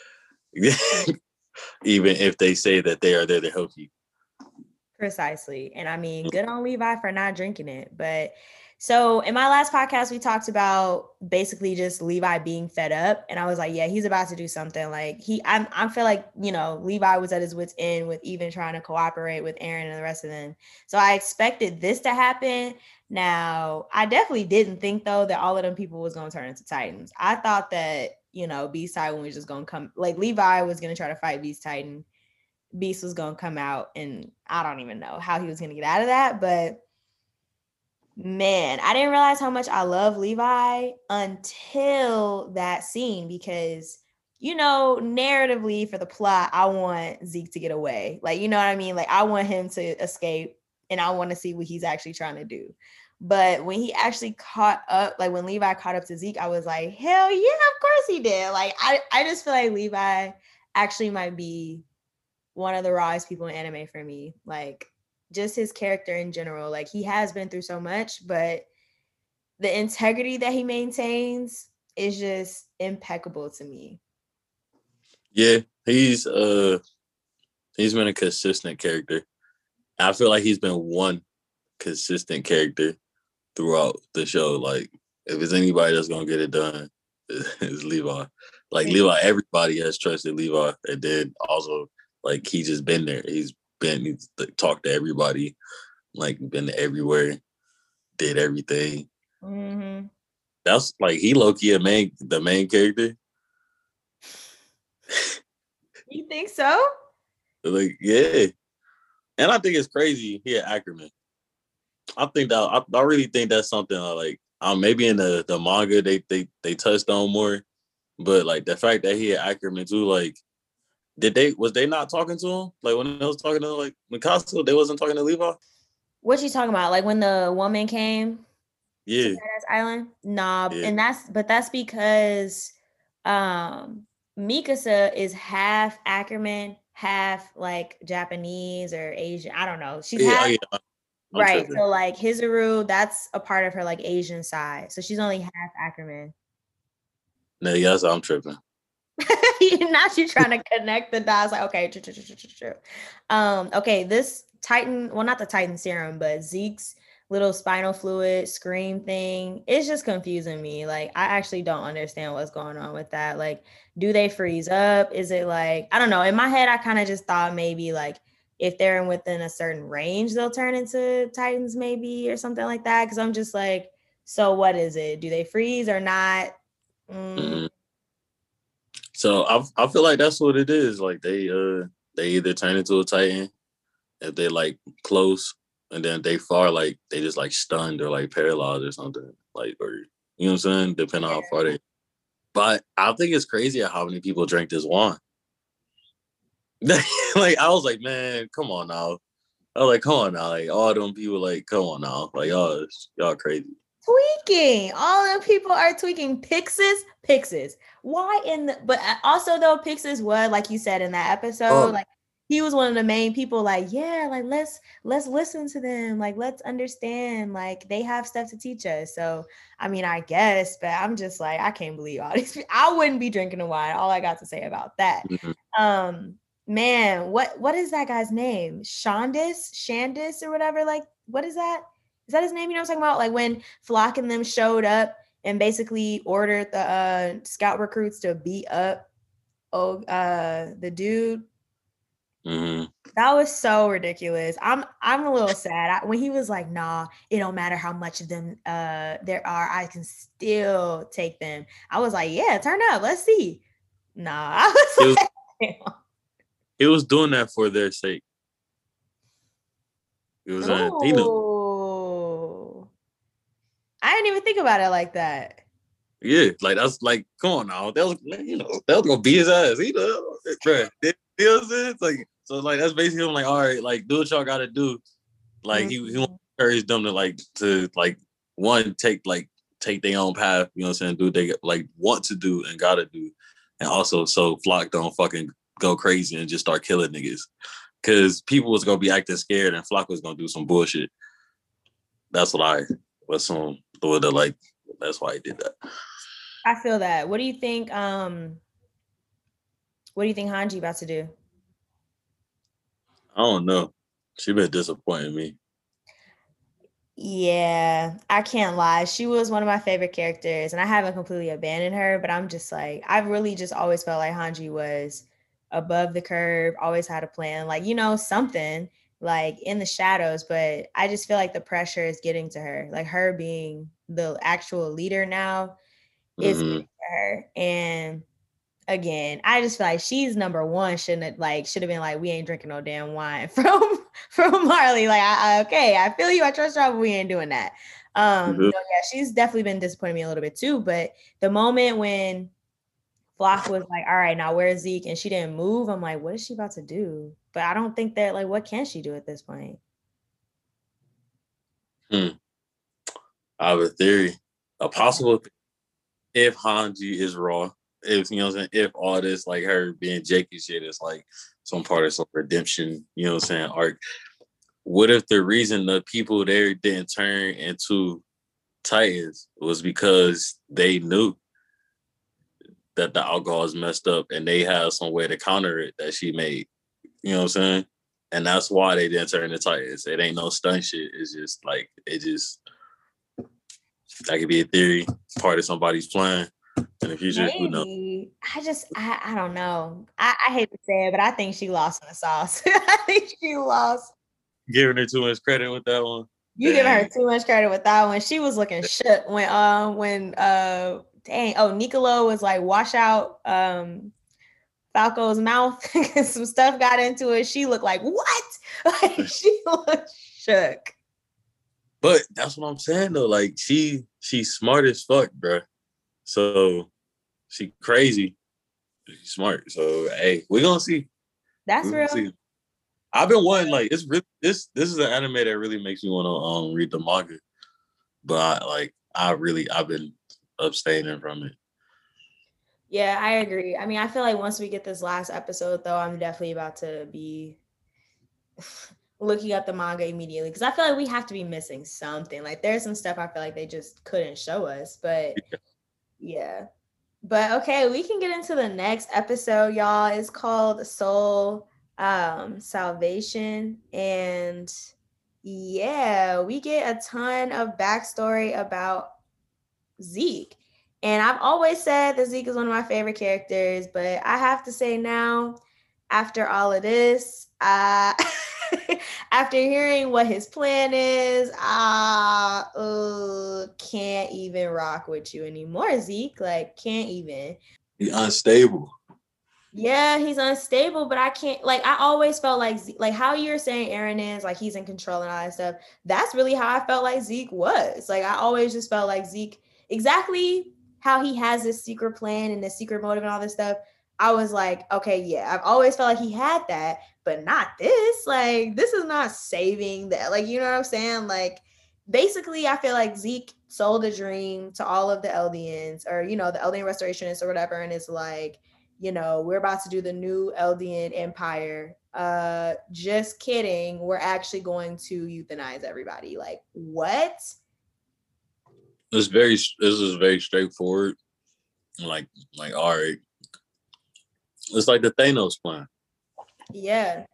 Speaker 1: Even if they say that they are there to help you.
Speaker 2: Precisely. And I mean, good on Levi for not drinking it. But so in my last podcast, we talked about basically just Levi being fed up. And I was like, yeah, he's about to do something. Like he, I'm, I feel like, you know, Levi was at his wit's end with even trying to cooperate with Eren and the rest of them. So I expected this to happen. Now, I definitely didn't think though that all of them people was going to turn into Titans. I thought that, you know, Beast Titan was just going to come, like Levi was going to try to fight Beast Titan. Beast was gonna come out, and I don't even know how he was gonna get out of that. But man, I didn't realize how much I love Levi until that scene because you know, narratively for the plot, I want Zeke to get away. Like, you know what I mean? Like, I want him to escape, and I want to see what he's actually trying to do. But when he actually caught up, like when Levi caught up to Zeke, I was like, hell yeah, of course he did. Like, I, I just feel like Levi actually might be one of the rawest people in anime for me. Like just his character in general. Like he has been through so much, but the integrity that he maintains is just impeccable to me.
Speaker 1: Yeah, he's uh he's been a consistent character. I feel like he's been one consistent character throughout the show. Like if it's anybody that's gonna get it done, it's Levi. Like Levi, everybody has trusted Levi, and then also like he's just been there. He's been he's like, talked to everybody, like been everywhere, did everything.
Speaker 2: Mm-hmm.
Speaker 1: That's like he low key a main the main character.
Speaker 2: You think so?
Speaker 1: Like yeah, and I think it's crazy. He had Ackerman. I think that I, I really think that's something like um, maybe in the, the manga they, they they touched on more, but like the fact that he had Ackerman too, like did they was they not talking to him like when they was talking to like Mikasa, they wasn't talking to Levi.
Speaker 2: What you talking about? Like when the woman came
Speaker 1: Yeah,
Speaker 2: to Paradise Island? Nah,
Speaker 1: yeah.
Speaker 2: and that's but that's because um Mikasa is half Ackerman, half like Japanese or Asian. I don't know. She's
Speaker 1: Yeah, oh,
Speaker 2: half
Speaker 1: yeah. I'm
Speaker 2: right.
Speaker 1: tripping.
Speaker 2: So like Hizuru, that's a part of her like Asian side. So she's only half Ackerman.
Speaker 1: No, yes, I'm tripping.
Speaker 2: Now she's trying to connect the dots. Like, okay, true, true, true, true, true. Um, okay, this Titan, well, not the Titan serum, but Zeke's little spinal fluid scream thing, it's just confusing me. Like, I actually don't understand what's going on with that. Like, do they freeze up? Is it like, I don't know. In my head, I kind of just thought maybe like if they're in within a certain range, they'll turn into Titans, maybe, or something like that. Cause I'm just like, so what is it? Do they freeze or not? Mm.
Speaker 1: Mm-hmm. So I I feel like that's what it is. Like they uh they either turn into a Titan if they like close, and then they far like they just like stunned or like paralyzed or something. Like or you know what I'm saying? Depending on how far they. But I think it's crazy how many people drank this wine. Like I was like, man, come on now. I was like, come on now. Like all them people, like, come on now. Like y'all, y'all crazy.
Speaker 2: Tweaking. All them people are tweaking. Pixis, Pixis. Why in the? But also though, Pixis was like you said in that episode, oh. like he was one of the main people. Like yeah, like let's let's listen to them. Like let's understand. Like they have stuff to teach us. So I mean, I guess, but I'm just like I can't believe all these. I wouldn't be drinking the wine. All I got to say about that. Mm-hmm. Um, man, what what is that guy's name? Shandis, Shandis, or whatever. Like what is that? Is that his name? You know what I'm talking about? Like when Flock and them showed up and basically ordered the uh, scout recruits to beat up oh uh, the dude.
Speaker 1: Mm-hmm.
Speaker 2: That was so ridiculous. I'm I'm a little sad I, when he was like, "Nah, it don't matter how much of them uh, there are. I can still take them." I was like, "Yeah, turn up. Let's see." Nah, I was
Speaker 1: it
Speaker 2: like,
Speaker 1: was, it was doing that for their sake. It was uh, he knew.
Speaker 2: I didn't even think about it like that.
Speaker 1: Yeah, like that's like, come on now. That was, you know, that was gonna be his ass. You know, bro. You know what I'm saying? It's like so like that's basically him like, all right, like do what y'all gotta do. Like mm-hmm. he he wants to encourage them to like to like one take like take their own path, you know what I'm saying, do what they like want to do and gotta do. And also so Flock don't fucking go crazy and just start killing niggas. Cause people was gonna be acting scared and Flock was gonna do some bullshit. That's what I was some the like that's why he did that.
Speaker 2: I feel that. What do you think um what do you think Hanji about to do?
Speaker 1: I don't know. She been disappointing me.
Speaker 2: Yeah, I can't lie. She was one of my favorite characters, and I haven't completely abandoned her, but I'm just like, I've really just always felt like Hanji was above the curve, always had a plan, like, you know, something like in the shadows, but I just feel like the pressure is getting to her, like her being the actual leader now is mm-hmm. getting to her. And again, I just feel like she's number one. Shouldn't have like should have been like, we ain't drinking no damn wine from from Marley. Like, I, I, okay, I feel you, I trust y'all, but we ain't doing that. Um, mm-hmm. so yeah, she's definitely been disappointing me a little bit too. But the moment when Flock was like, all right, now where's Zeke? And she didn't move. I'm like, what is she about to do? But I don't think that like, what can she do at this point?
Speaker 1: Hmm. I have a theory. A possible th- if Hanji is raw. If you know what I'm saying, if all this like her being Jakey shit is like some part of some redemption, you know what I'm saying, arc. What if the reason the people there didn't turn into Titans was because they knew that the alcohol is messed up and they have some way to counter it that she made. You know what I'm saying? And that's why they didn't turn into Titans. It ain't no stunt shit. It's just like it just that could be a theory, part of somebody's plan. In the future,
Speaker 2: who knows? I just, I, I don't know. I, I hate to say it, but I think she lost in the sauce. I think she lost.
Speaker 1: Giving her too much credit with that one.
Speaker 2: You dang. Giving her too much credit with that one. She was looking shook when, um, when, uh, dang, oh, Niccolo was like, wash out, um, Falco's mouth because some stuff got into it. She looked like, what? Like she looked shook.
Speaker 1: But that's what I'm saying though. Like she, she's smart as fuck, bro. So she crazy. She's smart. So hey, we're gonna see.
Speaker 2: That's real. See.
Speaker 1: I've been wanting like it's really this this is an anime that really makes me want to um read the manga. But I, like I really I've been abstaining from it.
Speaker 2: Yeah, I agree. I mean, I feel like once we get this last episode though, I'm definitely about to be looking up the manga immediately because I feel like we have to be missing something. Like there's some stuff I feel like they just couldn't show us, but yeah. yeah. But okay, we can get into the next episode, y'all. It's called Soul um, Salvation. And yeah, we get a ton of backstory about Zeke. And I've always said that Zeke is one of my favorite characters, but I have to say now, after all of this, uh, after hearing what his plan is, I uh, can't even rock with you anymore, Zeke. Like, can't even.
Speaker 1: He's unstable.
Speaker 2: Yeah, he's unstable, but I can't, like, I always felt like, like how you're saying Eren is, like, he's in control and all that stuff. That's really how I felt like Zeke was. Like, I always just felt like Zeke, exactly how he has this secret plan and this secret motive and all this stuff. I was like, okay, yeah, I've always felt like he had that, but not this. Like, this is not saving that. Like, you know what I'm saying? Like, basically, I feel like Zeke sold a dream to all of the Eldians or, you know, the Eldian restorationists or whatever. And it's like, you know, we're about to do the new Eldian Empire. Uh, just kidding. We're actually going to euthanize everybody. Like, what?
Speaker 1: It's very, this is very straightforward. Like, like, all right. It's like the Thanos plan.
Speaker 2: Yeah.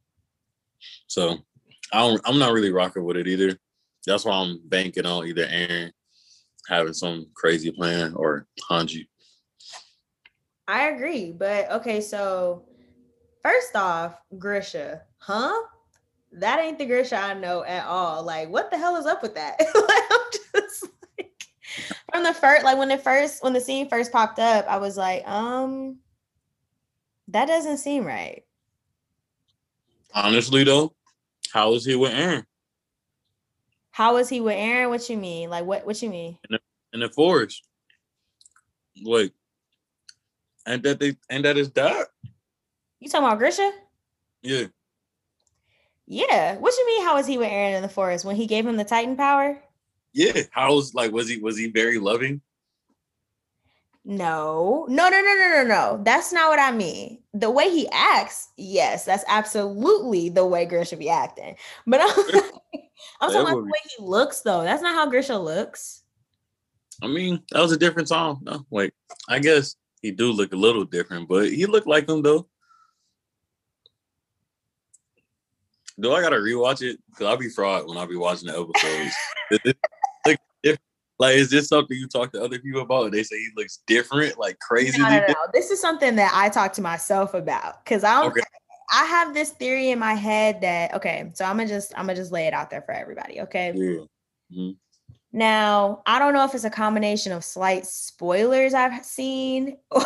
Speaker 1: So I don't, I'm not really rocking with it either. That's why I'm banking on either Eren having some crazy plan or Hanji.
Speaker 2: I agree. But okay, so first off, Grisha, huh? That ain't the Grisha I know at all. Like, what the hell is up with that? Like, I'm just like, from the first, like when the first, when the scene first popped up, I was like, um, that doesn't seem right.
Speaker 1: Honestly, though, how is he with Eren?
Speaker 2: How is he with Eren? What you mean? Like, what? What you mean?
Speaker 1: In the, in the forest. Like, and that they and that is that.
Speaker 2: You talking about Grisha?
Speaker 1: Yeah.
Speaker 2: Yeah. What you mean? How was he with Eren in the forest when he gave him the Titan power?
Speaker 1: Yeah. How was like was he was he very loving?
Speaker 2: No, no, no, no, no, no, no. That's not what I mean. The way he acts, yes, that's absolutely the way Grisha be acting. But I'm, I'm talking
Speaker 1: That
Speaker 2: about
Speaker 1: would
Speaker 2: the
Speaker 1: be,
Speaker 2: way he looks, though. That's not how Grisha looks.
Speaker 1: I mean, that was a different time. No, like I guess he do look a little different, but he looked like him though. Do I gotta rewatch it? Cause I'll be fraud when I be watching the episodes. Is it, like, if, like, is this something you talk to other people about? And they say he looks different, like crazy.
Speaker 2: No, no, no. This is something that I talk to myself about because I'm.
Speaker 1: Okay.
Speaker 2: I have this theory in my head that okay, so I'm gonna just I'm gonna just lay it out there for everybody. Okay.
Speaker 1: Yeah. Mm-hmm.
Speaker 2: Now, I don't know if it's a combination of slight spoilers I've seen or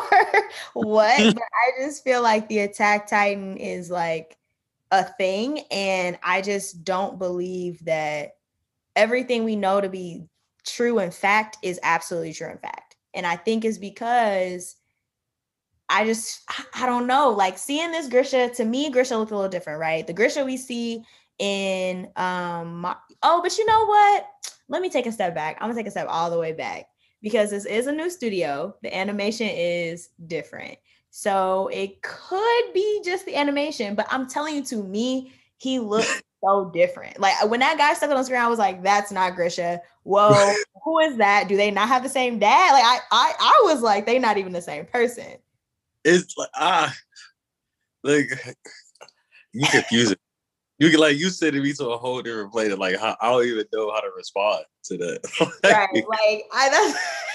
Speaker 2: what, but I just feel like the Attack Titan is like a thing. And I just don't believe that everything we know to be true in fact is absolutely true in fact. And I think it's because I just, I don't know, like seeing this Grisha, to me, Grisha looked a little different, right? The Grisha we see in, um, oh, but you know what? Let me take a step back. I'm gonna take a step all the way back because this is a new studio. The animation is different. So it could be just the animation, but I'm telling you, to me, he looks so different. Like when that guy stepped on the screen, I was like, that's not Grisha. Whoa, who is that? Do they not have the same dad? Like I I I was like, they not even the same person.
Speaker 1: It's like ah, like you confuse it. You can like you said it me to a whole different place. Like how, I don't even know how to respond to that. Like,
Speaker 2: Right. Like I that's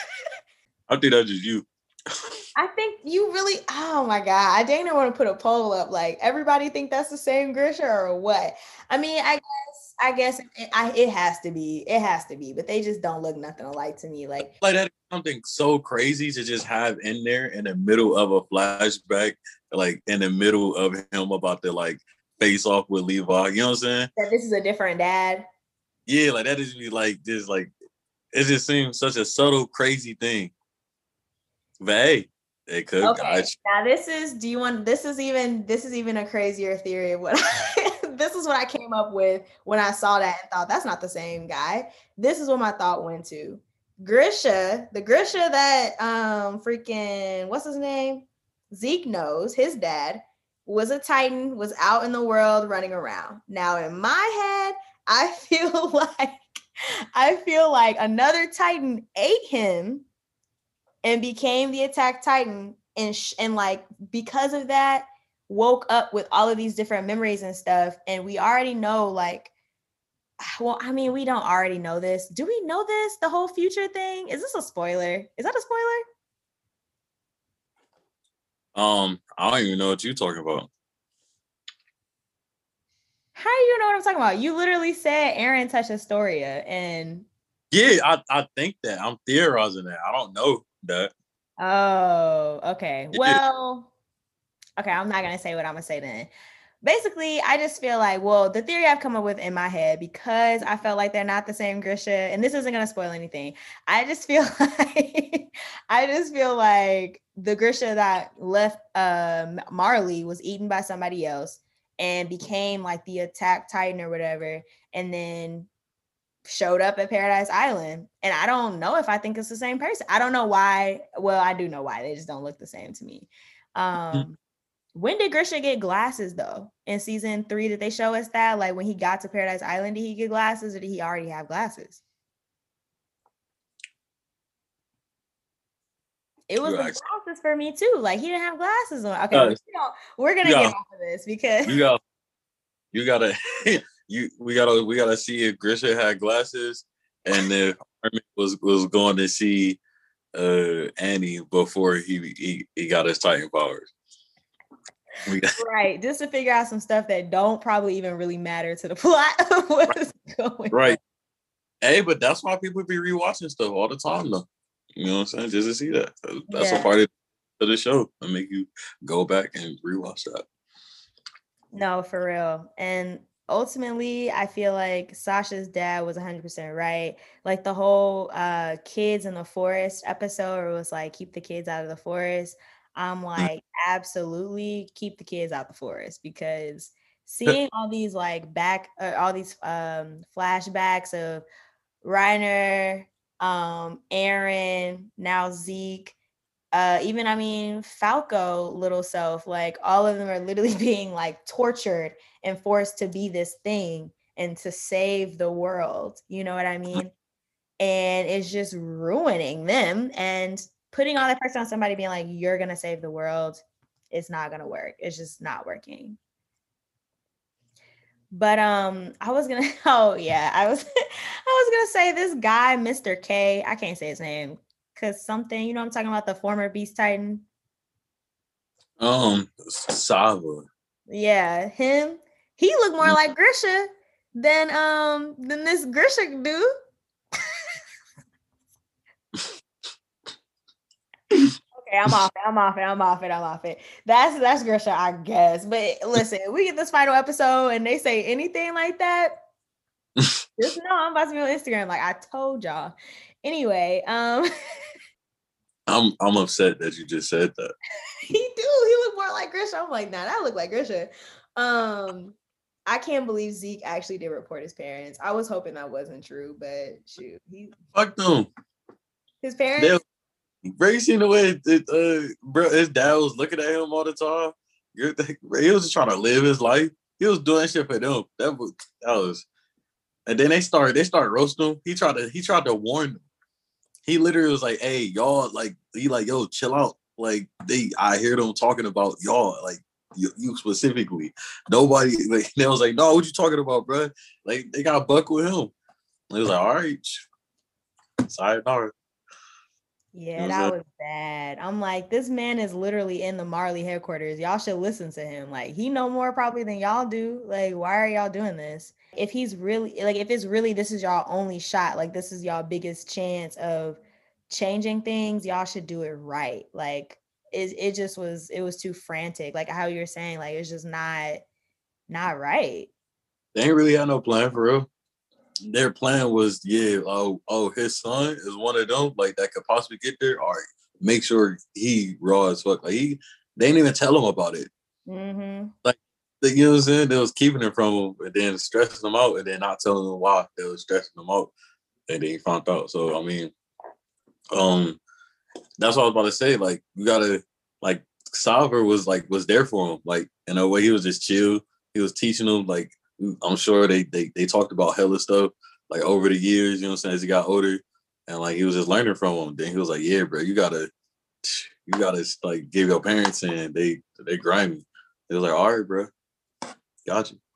Speaker 1: I think that's just you.
Speaker 2: I think you really oh my god. I didn't want to put a poll up. Like everybody think that's the same Grisha or what? I mean, I guess I guess it, I, it has to be. It has to be, but they just don't look nothing alike to me. Like
Speaker 1: Like that is something so crazy to just have in there in the middle of a flashback, like in the middle of him about to like face off with Levi. You know what I'm saying?
Speaker 2: that this is a different dad.
Speaker 1: Yeah, like that is be like just like it just seems such a subtle, crazy thing. But hey, it could.
Speaker 2: Okay.
Speaker 1: I,
Speaker 2: Now this is do you want this is even this is even a crazier theory of what I, this is what I came up with when I saw that and thought that's not the same guy. This is what my thought went to. Grisha, the Grisha that um freaking what's his name? Zeke knows, his dad was a Titan, was out in the world running around. Now in my head, I feel like I feel like another Titan ate him and became the Attack Titan, and sh- and like because of that woke up with all of these different memories and stuff. And we already know like well, I mean, we don't already know this. Do we know this? The whole future thing? Is this a spoiler? Is that a spoiler?
Speaker 1: um, I don't even know what you're talking about.
Speaker 2: How do you know what I'm talking about? You literally said Eren touched Astoria, and
Speaker 1: Yeah, I, I think that I'm theorizing that. I don't know that.
Speaker 2: oh, okay.
Speaker 1: Yeah.
Speaker 2: Well, okay, I'm not gonna say what I'm gonna say then. Basically, I just feel like, well, the theory I've come up with in my head, because I felt like they're not the same Grisha, and this isn't gonna spoil anything. I just feel like I just feel like the Grisha that left um Marley was eaten by somebody else and became like the Attack Titan or whatever, and then showed up at Paradise Island. And I don't know if I think it's the same person. I don't know why. Well, I do know why. They just don't look the same to me. Um, when did Grisha get glasses though? In season three, did they show us that? Like when he got to Paradise Island, did he get glasses or did he already have glasses? It was
Speaker 1: You
Speaker 2: the
Speaker 1: ask,
Speaker 2: glasses for me too. Like he didn't have glasses on. Okay,
Speaker 1: uh,
Speaker 2: well, you know, we're gonna
Speaker 1: you
Speaker 2: get
Speaker 1: got,
Speaker 2: off of this because
Speaker 1: you got, you gotta, you we gotta, we gotta see if Grisha had glasses, and if Armin was was going to see uh Annie before he he, he got his Titan powers. We got,
Speaker 2: right, just to figure out some stuff that don't probably even really matter to the plot of what's going
Speaker 1: right.
Speaker 2: on.
Speaker 1: Hey, but that's why people be rewatching stuff all the time, though. You know what I'm saying? Just to see that. That's
Speaker 2: Yeah.
Speaker 1: a part of the show and make you go back and rewatch that.
Speaker 2: No, for real. And ultimately, I feel like Sasha's dad was one hundred percent right. Like the whole uh kids in the forest episode where it was like keep the kids out of the forest. I'm like, absolutely keep the kids out the forest, because seeing all these like back, uh, all these um, flashbacks of Reiner, um, Eren, now Zeke, uh, even I mean Falco, little self, like all of them are literally being like tortured and forced to be this thing and to save the world. You know what I mean? And it's just ruining them and putting all that pressure on somebody being like, you're gonna save the world. It's not gonna work. It's just not working. But um, I was gonna. Oh yeah, I was. I was gonna say this guy, Mister K. I can't say his name because something. You know, I'm talking about the former Beast Titan.
Speaker 1: Um, Sava.
Speaker 2: Yeah, him. He looked more like Grisha than um than this Grisha dude. Okay, I'm off it. I'm off it. I'm off it. I'm off it. That's that's Grisha, I guess. But listen, we get this final episode and they say anything like that, just know I'm about to be on Instagram. Like I told y'all. Anyway, um,
Speaker 1: I'm I'm upset that you just said that.
Speaker 2: he do. He look more like Grisha. I'm like, nah, that look like Grisha. Um, I can't believe Zeke actually did report his parents. I was hoping that wasn't true, but shoot, he
Speaker 1: Fuck them.
Speaker 2: His parents.
Speaker 1: Bro, you seen the way it, uh, bro, his dad was looking at him all the time. He was just trying to live his life. He was doing shit for them. That was that was, and then they started they started roasting him. He tried to he tried to warn them. He literally was like, "Hey, y'all, like he like yo, chill out. Like they, I hear them talking about y'all, like you, you specifically. Nobody like they was like, no, what you talking about, bro? Like they got buck with him. He was like, all right, sorry, no."
Speaker 2: Yeah, that was bad. I'm like, this man is literally in the Marley headquarters. Y'all should listen to him. Like, he know more probably than y'all do. Like, why are y'all doing this? If he's really like, if it's really this is y'all only shot, like this is y'all biggest chance of changing things, y'all should do it right. Like, it it just was it was too frantic. Like how you were saying, like it's just not not right.
Speaker 1: They ain't really had no plan for real. Their plan was, yeah, oh, oh, his son is one of them, like that could possibly get there. All right, make sure he raw as fuck. Like he, they didn't even tell him about it.
Speaker 2: Mm-hmm.
Speaker 1: Like, you know what I'm saying? They was keeping it from him, and then stressing him out, and then not telling him why they was stressing him out, and then he found out. So I mean, um, that's what I was about to say. Like, you gotta, like, Salver was like was there for him, like in a way. He was just chill. He was teaching him, like. I'm sure they, they they talked about hella stuff like over the years, you know what I'm saying, as he got older, and like he was just learning from him. Then he was like, yeah, bro, you gotta you gotta like give your parents, and they they grimy. He was like, all right, bro, got you.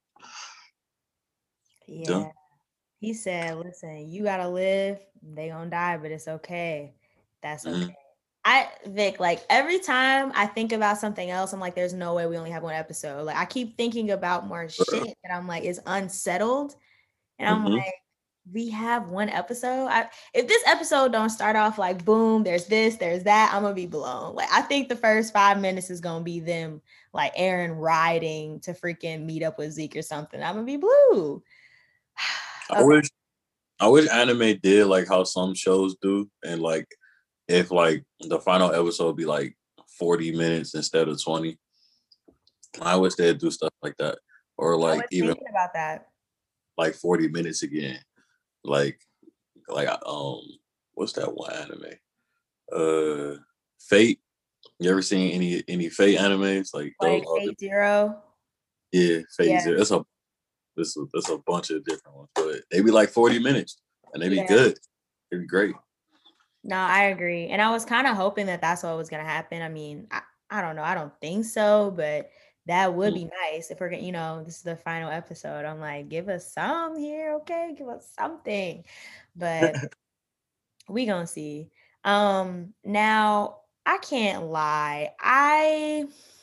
Speaker 2: Yeah. Done. He said, listen, you gotta live, they gonna die, but it's okay. That's okay. Mm-hmm. I Vic, like every time I think about something else, I'm like, there's no way we only have one episode. Like I keep thinking about more shit that I'm like is unsettled. And I'm mm-hmm. like, we have one episode. I, if this episode don't start off like boom, there's this, there's that, I'm gonna be blown. Like I think the first five minutes is gonna be them like Eren riding to freaking meet up with Zeke or something. I'm gonna be blue.
Speaker 1: Okay. I wish I wish anime did like how some shows do, and like if like the final episode be like forty minutes instead of twenty. I wish they'd do stuff like that. Or like even
Speaker 2: about that.
Speaker 1: Like forty minutes again. Like like um what's that one anime? Uh Fate. You ever seen any any Fate animes? Like,
Speaker 2: like those Fate Zero?
Speaker 1: Yeah, Fate yeah. Zero. It's a this is a bunch of different ones, but they be like forty minutes and they be yeah. good. It'd be great.
Speaker 2: No, I agree. And I was kind of hoping that that's what was going to happen. I mean, I, I don't know. I don't think so, but that would be nice if we're going to, you know, this is the final episode. I'm like, give us some here. Okay. Give us something, but we going to see. Um, now I can't lie. I,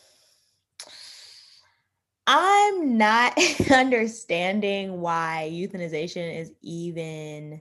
Speaker 2: I'm not understanding why euthanization is even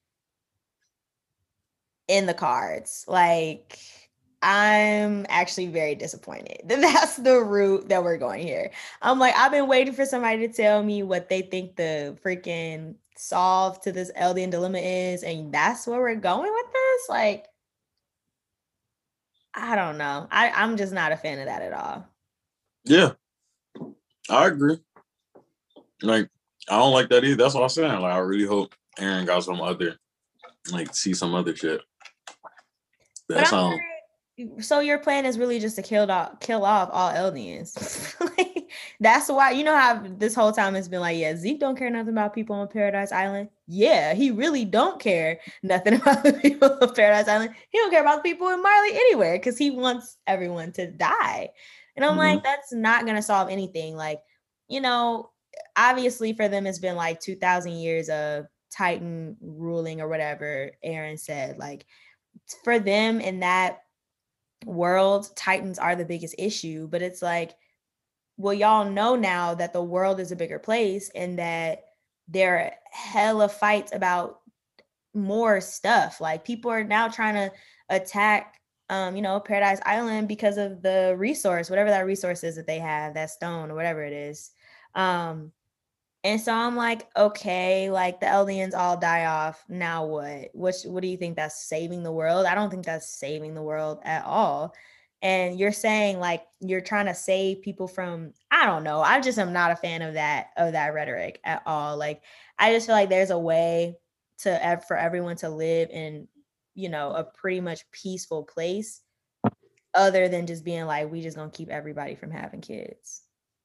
Speaker 2: in the cards. Like, I'm actually very disappointed that that's the route that we're going here. I'm like, I've been waiting for somebody to tell me what they think the freaking solve to this Eldian dilemma is, and that's where we're going with this. Like, I don't know. I, I'm just not a fan of that at all.
Speaker 1: Yeah, I agree. Like, I don't like that either. That's what I'm saying. Like, I really hope Eren got some other, like, see some other shit.
Speaker 2: But
Speaker 1: That's
Speaker 2: I'm
Speaker 1: how.
Speaker 2: wondering, so your plan is really just to kill off, kill off all Eldians. Like, that's why, you know how this whole time it's been like, yeah, Zeke don't care nothing about people on Paradise Island. Yeah, he really don't care nothing about the people on Paradise Island. He don't care about the people in Marley anywhere because he wants everyone to die. And I'm
Speaker 1: Mm-hmm.
Speaker 2: like, that's not going to solve anything. Like, you know, obviously for them, it's been like two thousand years of Titan ruling or whatever Eren said. Like, for them in that world, Titans are the biggest issue. But it's like, well, y'all know now that the world is a bigger place and that there are hella fights about more stuff. Like, people are now trying to attack um, you know, Paradise Island because of the resource, whatever that resource is that they have, that stone or whatever it is. Um, and so I'm like, okay, like the Eldians all die off. Now what? What what do you think, that's saving the world? I don't think that's saving the world at all. And you're saying like you're trying to save people from, I don't know. I just am not a fan of that of that rhetoric at all. Like, I just feel like there's a way to for everyone to live in, you know, a pretty much peaceful place other than just being like, we just gonna keep everybody from having kids.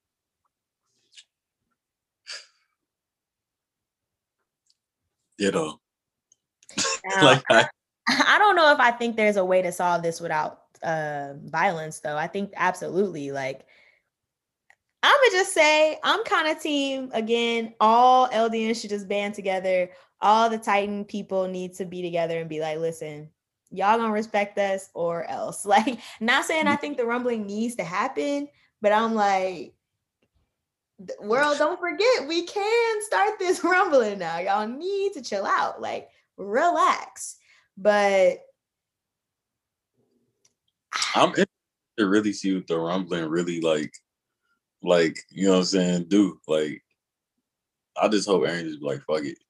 Speaker 1: You know.
Speaker 2: Now,
Speaker 1: Like, I,
Speaker 2: I don't know if I think there's a way to solve this without uh, violence, though. I think absolutely. Like, I'm gonna just say I'm kind of team again. All Eldians should just band together. All the Titan people need to be together and be like, listen, y'all gonna respect us or else. Like, not saying I think the rumbling needs to happen, but I'm like, world, don't forget, we can start this rumbling now. Y'all need to chill out. Like, relax. But
Speaker 1: I'm interested to really see what the rumbling really like, like, you know what I'm saying, do. Like, I just hope Eren just be like, fuck it.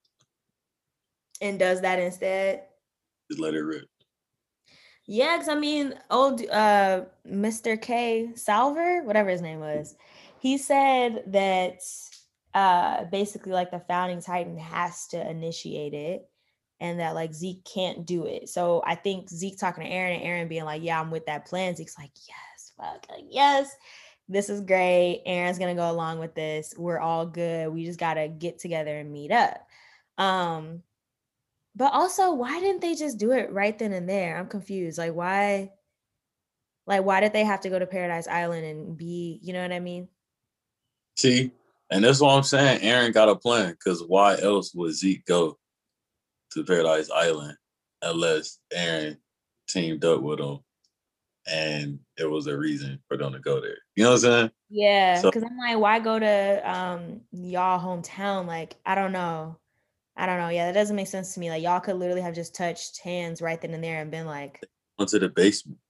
Speaker 2: And does that instead.
Speaker 1: Just let it rip.
Speaker 2: Yeah, because I mean, old uh Mister K Salver, whatever his name was, he said that uh basically like the founding Titan has to initiate it and that like Zeke can't do it. So I think Zeke talking to Eren and Eren being like, yeah, I'm with that plan. Zeke's like, yes, fuck, like, yes, this is great. Eren's gonna go along with this. We're all good. We just gotta get together and meet up. Um, but also, why didn't they just do it right then and there? I'm confused. Like, why? Like, why did they have to go to Paradise Island and be, you know what I mean?
Speaker 1: See, and that's what I'm saying. Eren got a plan, because why else would Zeke go to Paradise Island unless Eren teamed up with him and it was a reason for them to go there? You know what I'm saying?
Speaker 2: Yeah,
Speaker 1: So
Speaker 2: because I'm like, why go to um y'all hometown? Like, I don't know. I don't know. Yeah, that doesn't make sense to me. Like, y'all could literally have just touched hands right then and there and been like,
Speaker 1: went to the basement,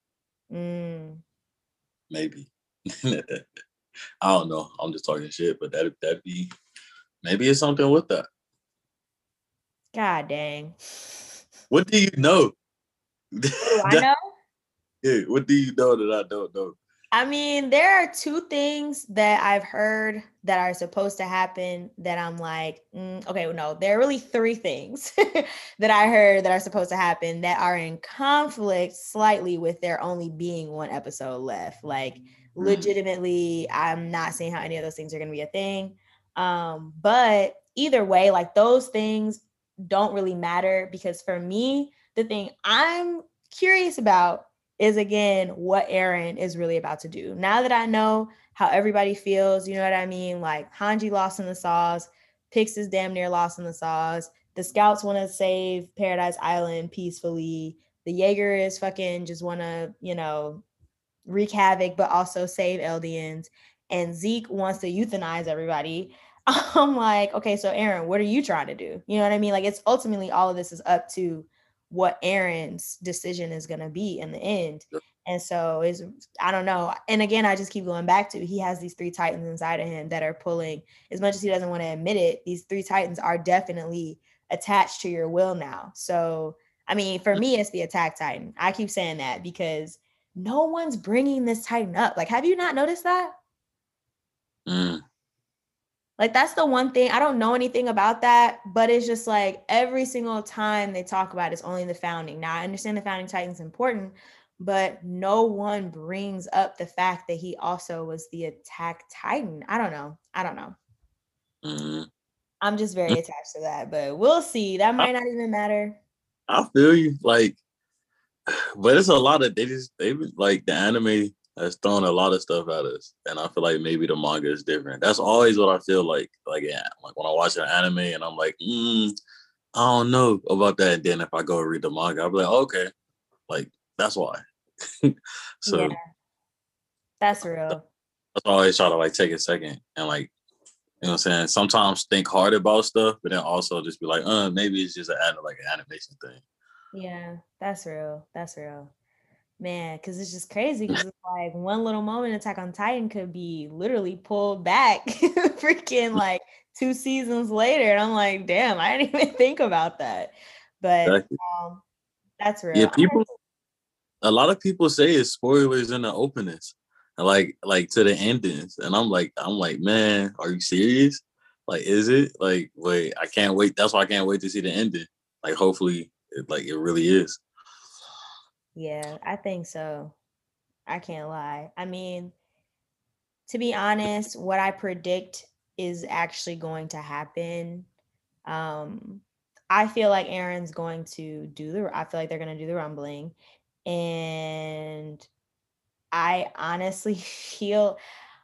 Speaker 2: mm.
Speaker 1: maybe. I don't know. I'm just talking shit, but that that'd be maybe it's something with that.
Speaker 2: God dang.
Speaker 1: What do you know?
Speaker 2: What do I know?
Speaker 1: Yeah, what do you know that I don't know?
Speaker 2: I mean, there are two things that I've heard that are supposed to happen that I'm like, mm, okay, well, no, there are really three things that I heard that are supposed to happen that are in conflict slightly with there only being one episode left. Like, legitimately, I'm not seeing how any of those things are going to be a thing. Um, but either way, like, those things don't really matter because for me, the thing I'm curious about is again what Eren is really about to do. Now that I know how everybody feels, you know what I mean? Like, Hanji lost in the Saws, Pix is damn near lost in the Saws. The scouts want to save Paradise Island peacefully. The Jaegers fucking just want to, you know, wreak havoc, but also save Eldians. And Zeke wants to euthanize everybody. I'm like, okay, so Eren, what are you trying to do? You know what I mean? Like, it's ultimately all of this is up to what Eren's decision is going to be in the end. And so is I don't know. And again, I just keep going back to he has these three Titans inside of him that are pulling, as much as he doesn't want to admit it, these three Titans are definitely attached to your will now. So, I mean, for me, it's the Attack Titan. I keep saying that because no one's bringing this Titan up. Like, have you not noticed that?
Speaker 1: Mm.
Speaker 2: Like, that's the one thing. I don't know anything about that, but it's just like every single time they talk about it, it's only the founding. Now, I understand the founding Titan's important, but no one brings up the fact that he also was the Attack Titan. I don't know. I don't know.
Speaker 1: Mm.
Speaker 2: I'm just very attached to that, but we'll see. That might not even matter.
Speaker 1: I feel you. Like, but it's a lot of, they just, they like the anime has thrown a lot of stuff at us. And I feel like maybe the manga is different. That's always what I feel like. Like, yeah, like when I watch an anime and I'm like, mm, I don't know about that. And then if I go read the manga, I'll be like, okay, like, that's why. So
Speaker 2: Yeah, that's real.
Speaker 1: that's why I always try to like take a second and like, you know what I'm saying? Sometimes think hard about stuff, but then also just be like, uh, maybe it's just an like an animation thing.
Speaker 2: Yeah, that's real. That's real. Man, because it's just crazy because it's like one little moment Attack on Titan could be literally pulled back freaking like two seasons later. And I'm like, damn, I didn't even think about that. But
Speaker 1: Exactly.
Speaker 2: um, that's
Speaker 1: Yeah,
Speaker 2: real.
Speaker 1: people, a lot of people say it's spoilers in the openings, like like to the endings, and I'm like, I'm like, man, are you serious? Like, is it? Like, wait, I can't wait. That's why I can't wait to see the ending. Like, hopefully, it, like it really is.
Speaker 2: Yeah, I think so. I can't lie. I mean, to be honest, what I predict is actually going to happen. Um, I feel like Aaron's going to do the, I feel like they're going to do the rumbling. And I honestly feel,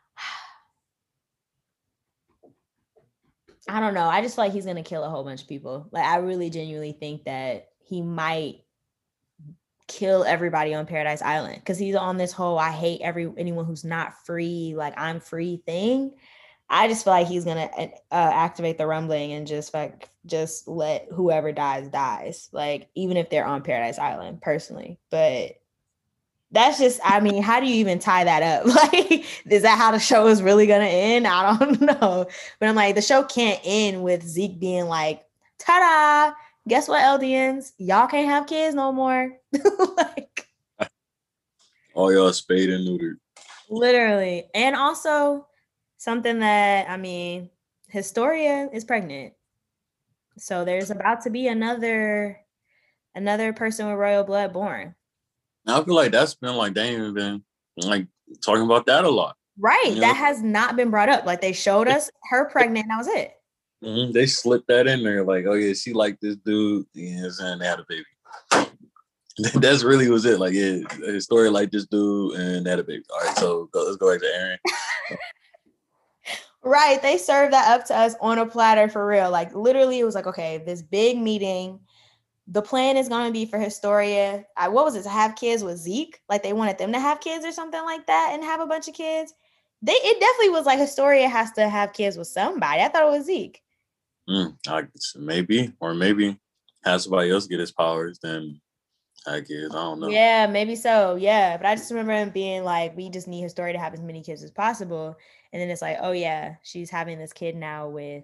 Speaker 2: I don't know. I just feel like he's going to kill a whole bunch of people. Like, I really genuinely think that he might kill everybody on Paradise Island because he's on this whole I hate every anyone who's not free, like I'm free thing. I just feel like he's gonna uh, activate the rumbling and just like just let whoever dies dies, like even if they're on Paradise Island, personally. But that's just, I mean, how do you even tie that up? Like, is that how the show is really gonna end? I don't know. But I'm like, the show can't end with Zeke being like, ta-da! Guess what, Eldians? Y'all can't have kids no more. Like,
Speaker 1: all y'all spayed and neutered.
Speaker 2: Literally. And also something that, I mean, Historia is pregnant. So there's about to be another another person with royal blood born.
Speaker 1: I feel like that's been like they ain't even been like talking about that a lot.
Speaker 2: Right.
Speaker 1: You know?
Speaker 2: That has not been brought up. Like they showed us her pregnant and that was it.
Speaker 1: Mm-hmm. They slipped that in there, like, oh yeah, she liked this dude, you know what I'm saying? They had a baby. That's really was it. Like, yeah, a story like this dude and they had a baby. All right, so go, let's go back to Aaron.
Speaker 2: Right. They served that up to us on a platter for real. Like literally, it was like, okay, this big meeting. The plan is going to be for Historia. I, what was it? To have kids with Zeke? Like they wanted them to have kids or something like that and have a bunch of kids. They it definitely was like Historia has to have kids with somebody. I thought it was Zeke.
Speaker 1: Mm, I, maybe, or maybe have somebody else get his powers, then I guess. I don't know.
Speaker 2: Yeah, maybe so. Yeah. But I just remember him being like, we just need Historia to have as many kids as possible. And then it's like, oh yeah, she's having this kid now with,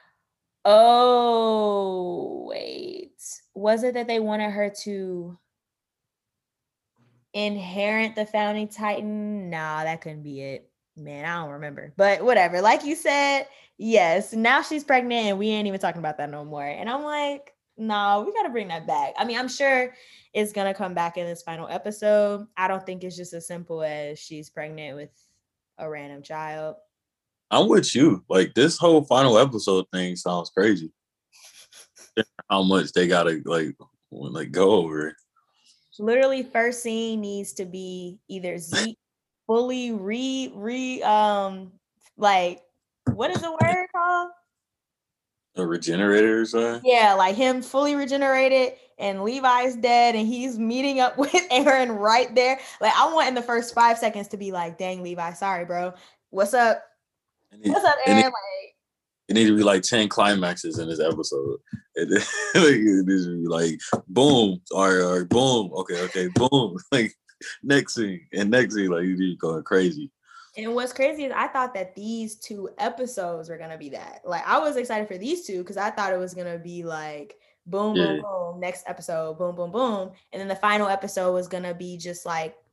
Speaker 2: oh, wait. Was it that they wanted her to inherit the founding Titan? Nah, that couldn't be it. Man, I don't remember. But whatever. Like you said, yes, now she's pregnant and we ain't even talking about that no more. And I'm like, no, we got to bring that back. I mean, I'm sure it's going to come back in this final episode. I don't think it's just as simple as she's pregnant with a random child.
Speaker 1: I'm with you. Like this whole final episode thing sounds crazy. How much they gotta like like go over it.
Speaker 2: Literally, first scene needs to be either Zeke fully re re um like what is the word called?
Speaker 1: A regenerator or something?
Speaker 2: Yeah, like him fully regenerated and Levi's dead and he's meeting up with Aaron right there. Like I want in the first five seconds to be like, dang Levi, sorry, bro. What's up?
Speaker 1: It,
Speaker 2: What's up, Aaron?
Speaker 1: it,
Speaker 2: like
Speaker 1: it need to be like ten climaxes in this episode. It, it needs to be like boom, all right, all right, boom, okay, okay, boom. Like next scene and next scene, like you going crazy.
Speaker 2: And what's crazy is I thought that these two episodes were gonna be that. Like I was excited for these two because I thought it was gonna be like boom,
Speaker 1: Yeah.
Speaker 2: boom, boom, next episode, boom, boom, boom. And then the final episode was gonna be just like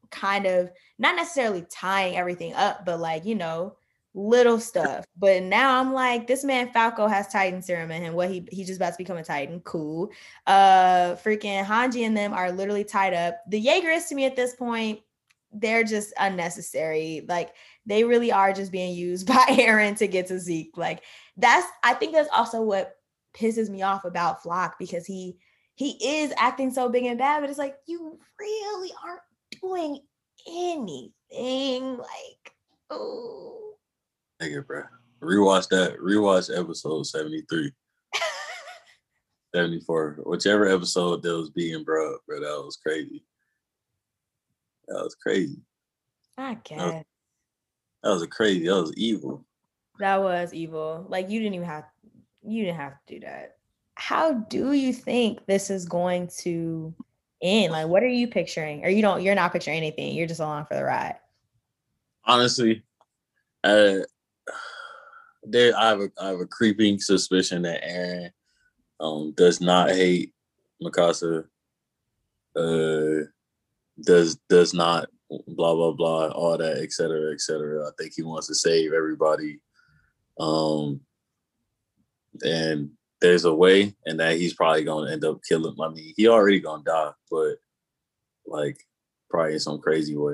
Speaker 2: kind of not necessarily tying everything up, but like, you know, little stuff. But now I'm like, this man Falco has Titan serum in him. What he he's just about to become a Titan. Cool. Uh freaking Hanji and them are literally tied up. The Jaegerists to me at this point, they're just unnecessary. Like they really are just being used by Eren to get to Zeke. Like that's I think that's also what pisses me off about Flock, because he he is acting so big and bad, but it's like you really aren't doing anything. Like, oh,
Speaker 1: nigga, bro. Rewatch that. Rewatch episode seventy-three. seventy-four. Whichever episode that was being bro, bro, that was crazy. That was crazy.
Speaker 2: I guess.
Speaker 1: That was, that was a crazy. That was evil.
Speaker 2: That was evil. Like you didn't even have you didn't have to do that. How do you think this is going to end? Like, what are you picturing? Or you don't you're not picturing anything. You're just along for the ride.
Speaker 1: Honestly, uh there I have a I have a creeping suspicion that Eren um does not hate Mikasa. Uh does does not blah blah blah, all that, et cetera, et cetera. I think he wants to save everybody. Um and there's a way, and that he's probably gonna end up killing. I mean, he already gonna die, but like probably in some crazy way.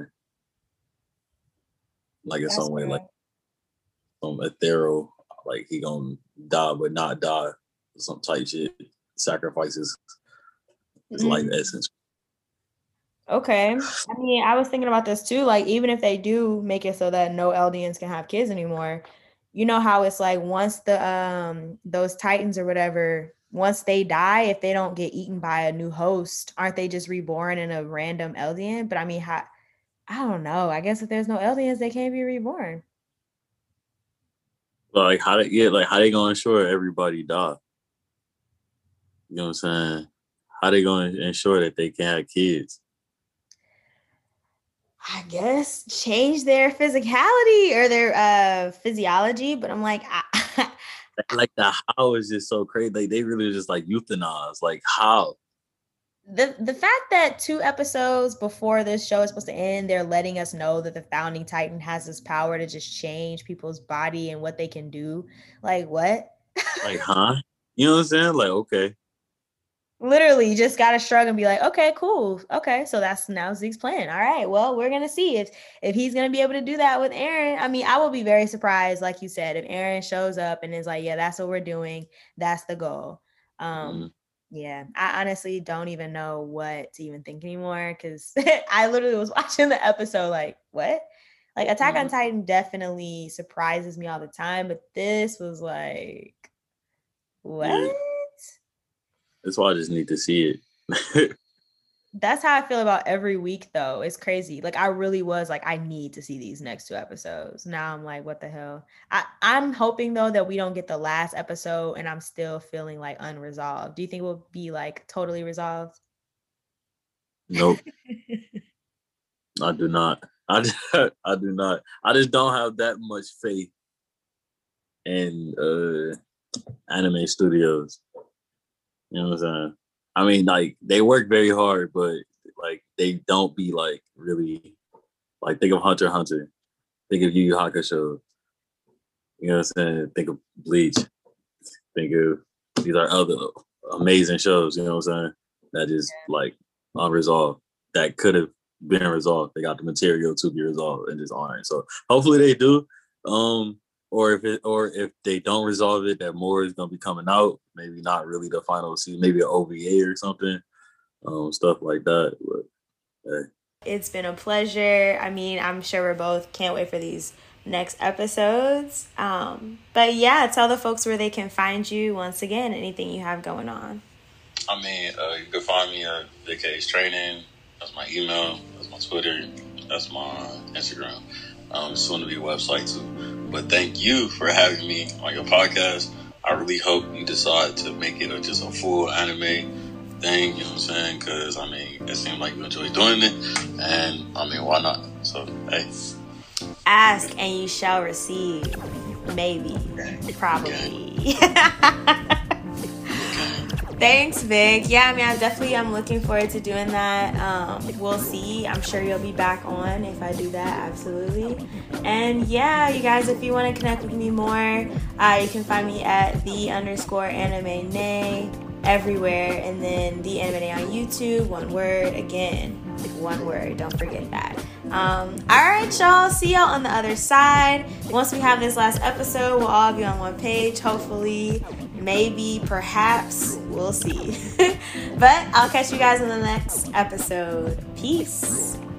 Speaker 1: Like in
Speaker 2: That's
Speaker 1: some way,
Speaker 2: right.
Speaker 1: like some ethereal, like he gonna die but not die. Some type shit. Sacrifices his
Speaker 2: Mm-hmm.
Speaker 1: life essence.
Speaker 2: Okay. I mean, I was thinking about this too. Like, even if they do make it so that no Eldians can have kids anymore, you know how it's like once the um those Titans or whatever, once they die, if they don't get eaten by a new host, aren't they just reborn in a random Eldian? But I mean, how, I don't know. I guess if there's no Eldians, they can't be reborn.
Speaker 1: Like how they yeah, like how they gonna ensure everybody die? You know what I'm saying? How they gonna ensure that they can have kids?
Speaker 2: I guess change their physicality or their uh physiology, but I'm like, I,
Speaker 1: like the how is just so crazy. Like they really just like euthanize. Like how?
Speaker 2: the the fact that two episodes before this show is supposed to end, they're letting us know that the founding Titan has this power to just change people's body and what they can do. Like what?
Speaker 1: Like, huh? You know what I'm saying? Like, okay.
Speaker 2: Literally, you just gotta shrug and be like, okay, cool. Okay, so that's now Zeke's plan. All right, well, we're gonna see if if he's gonna be able to do that with Eren. I mean, I will be very surprised, like you said, if Eren shows up and is like, yeah, that's what we're doing. That's the goal. Um, mm. Yeah, I honestly don't even know what to even think anymore, because I literally was watching the episode like, what? Like Attack mm. on Titan definitely surprises me all the time, but this was like, what? Yeah.
Speaker 1: That's why I just need to see it.
Speaker 2: That's how I feel about every week, though. It's crazy. Like, I really was like, I need to see these next two episodes. Now I'm like, what the hell? I, I'm hoping, though, that we don't get the last episode and I'm still feeling like unresolved. Do you think we'll be like totally resolved?
Speaker 1: Nope. I do not. I, I do not. I just don't have that much faith in uh, anime studios. You know what I'm saying? I mean, like, they work very hard, but, like, they don't be, like, really, like, think of Hunter x Hunter. Think of Yu Yu Hakusho. You know what I'm saying? Think of Bleach. Think of, these are other amazing shows, you know what I'm saying? That is, like, unresolved. That could have been resolved. They got the material to be resolved and just aren't. So, hopefully they do. Um... Or if it, or if they don't resolve it, that more is gonna be coming out. Maybe not really the final season, maybe an O V A or something, um, stuff like that. But hey.
Speaker 2: It's been a pleasure. I mean, I'm sure we both can't wait for these next episodes. Um, but yeah, tell the folks where they can find you once again. Anything you have going on.
Speaker 1: I mean, uh, you can find me at Big K's Training. That's my email. That's my Twitter. That's my Instagram. Um, soon to be a website too. But thank you for having me on your podcast. I really hope you decide to make it a, just a full anime thing, you know what I'm saying? Because, I mean, it seems like you enjoy doing it. And, I mean, why not? So, hey.
Speaker 2: Ask and you shall receive. Maybe. Okay. Probably. Okay. Okay. Thanks, Vic. Yeah, I mean, I definitely am looking forward to doing that. Um, we'll see. I'm sure you'll be back on if I do that, absolutely. And yeah, you guys, if you want to connect with me more, uh, you can find me at the underscore anime nay everywhere, and then the anime nay on YouTube. One word again, one word. Don't forget that. Um, all right, y'all. See y'all on the other side. Once we have this last episode, we'll all be on one page. Hopefully, maybe, perhaps, we'll see. But I'll catch you guys in the next episode. Peace.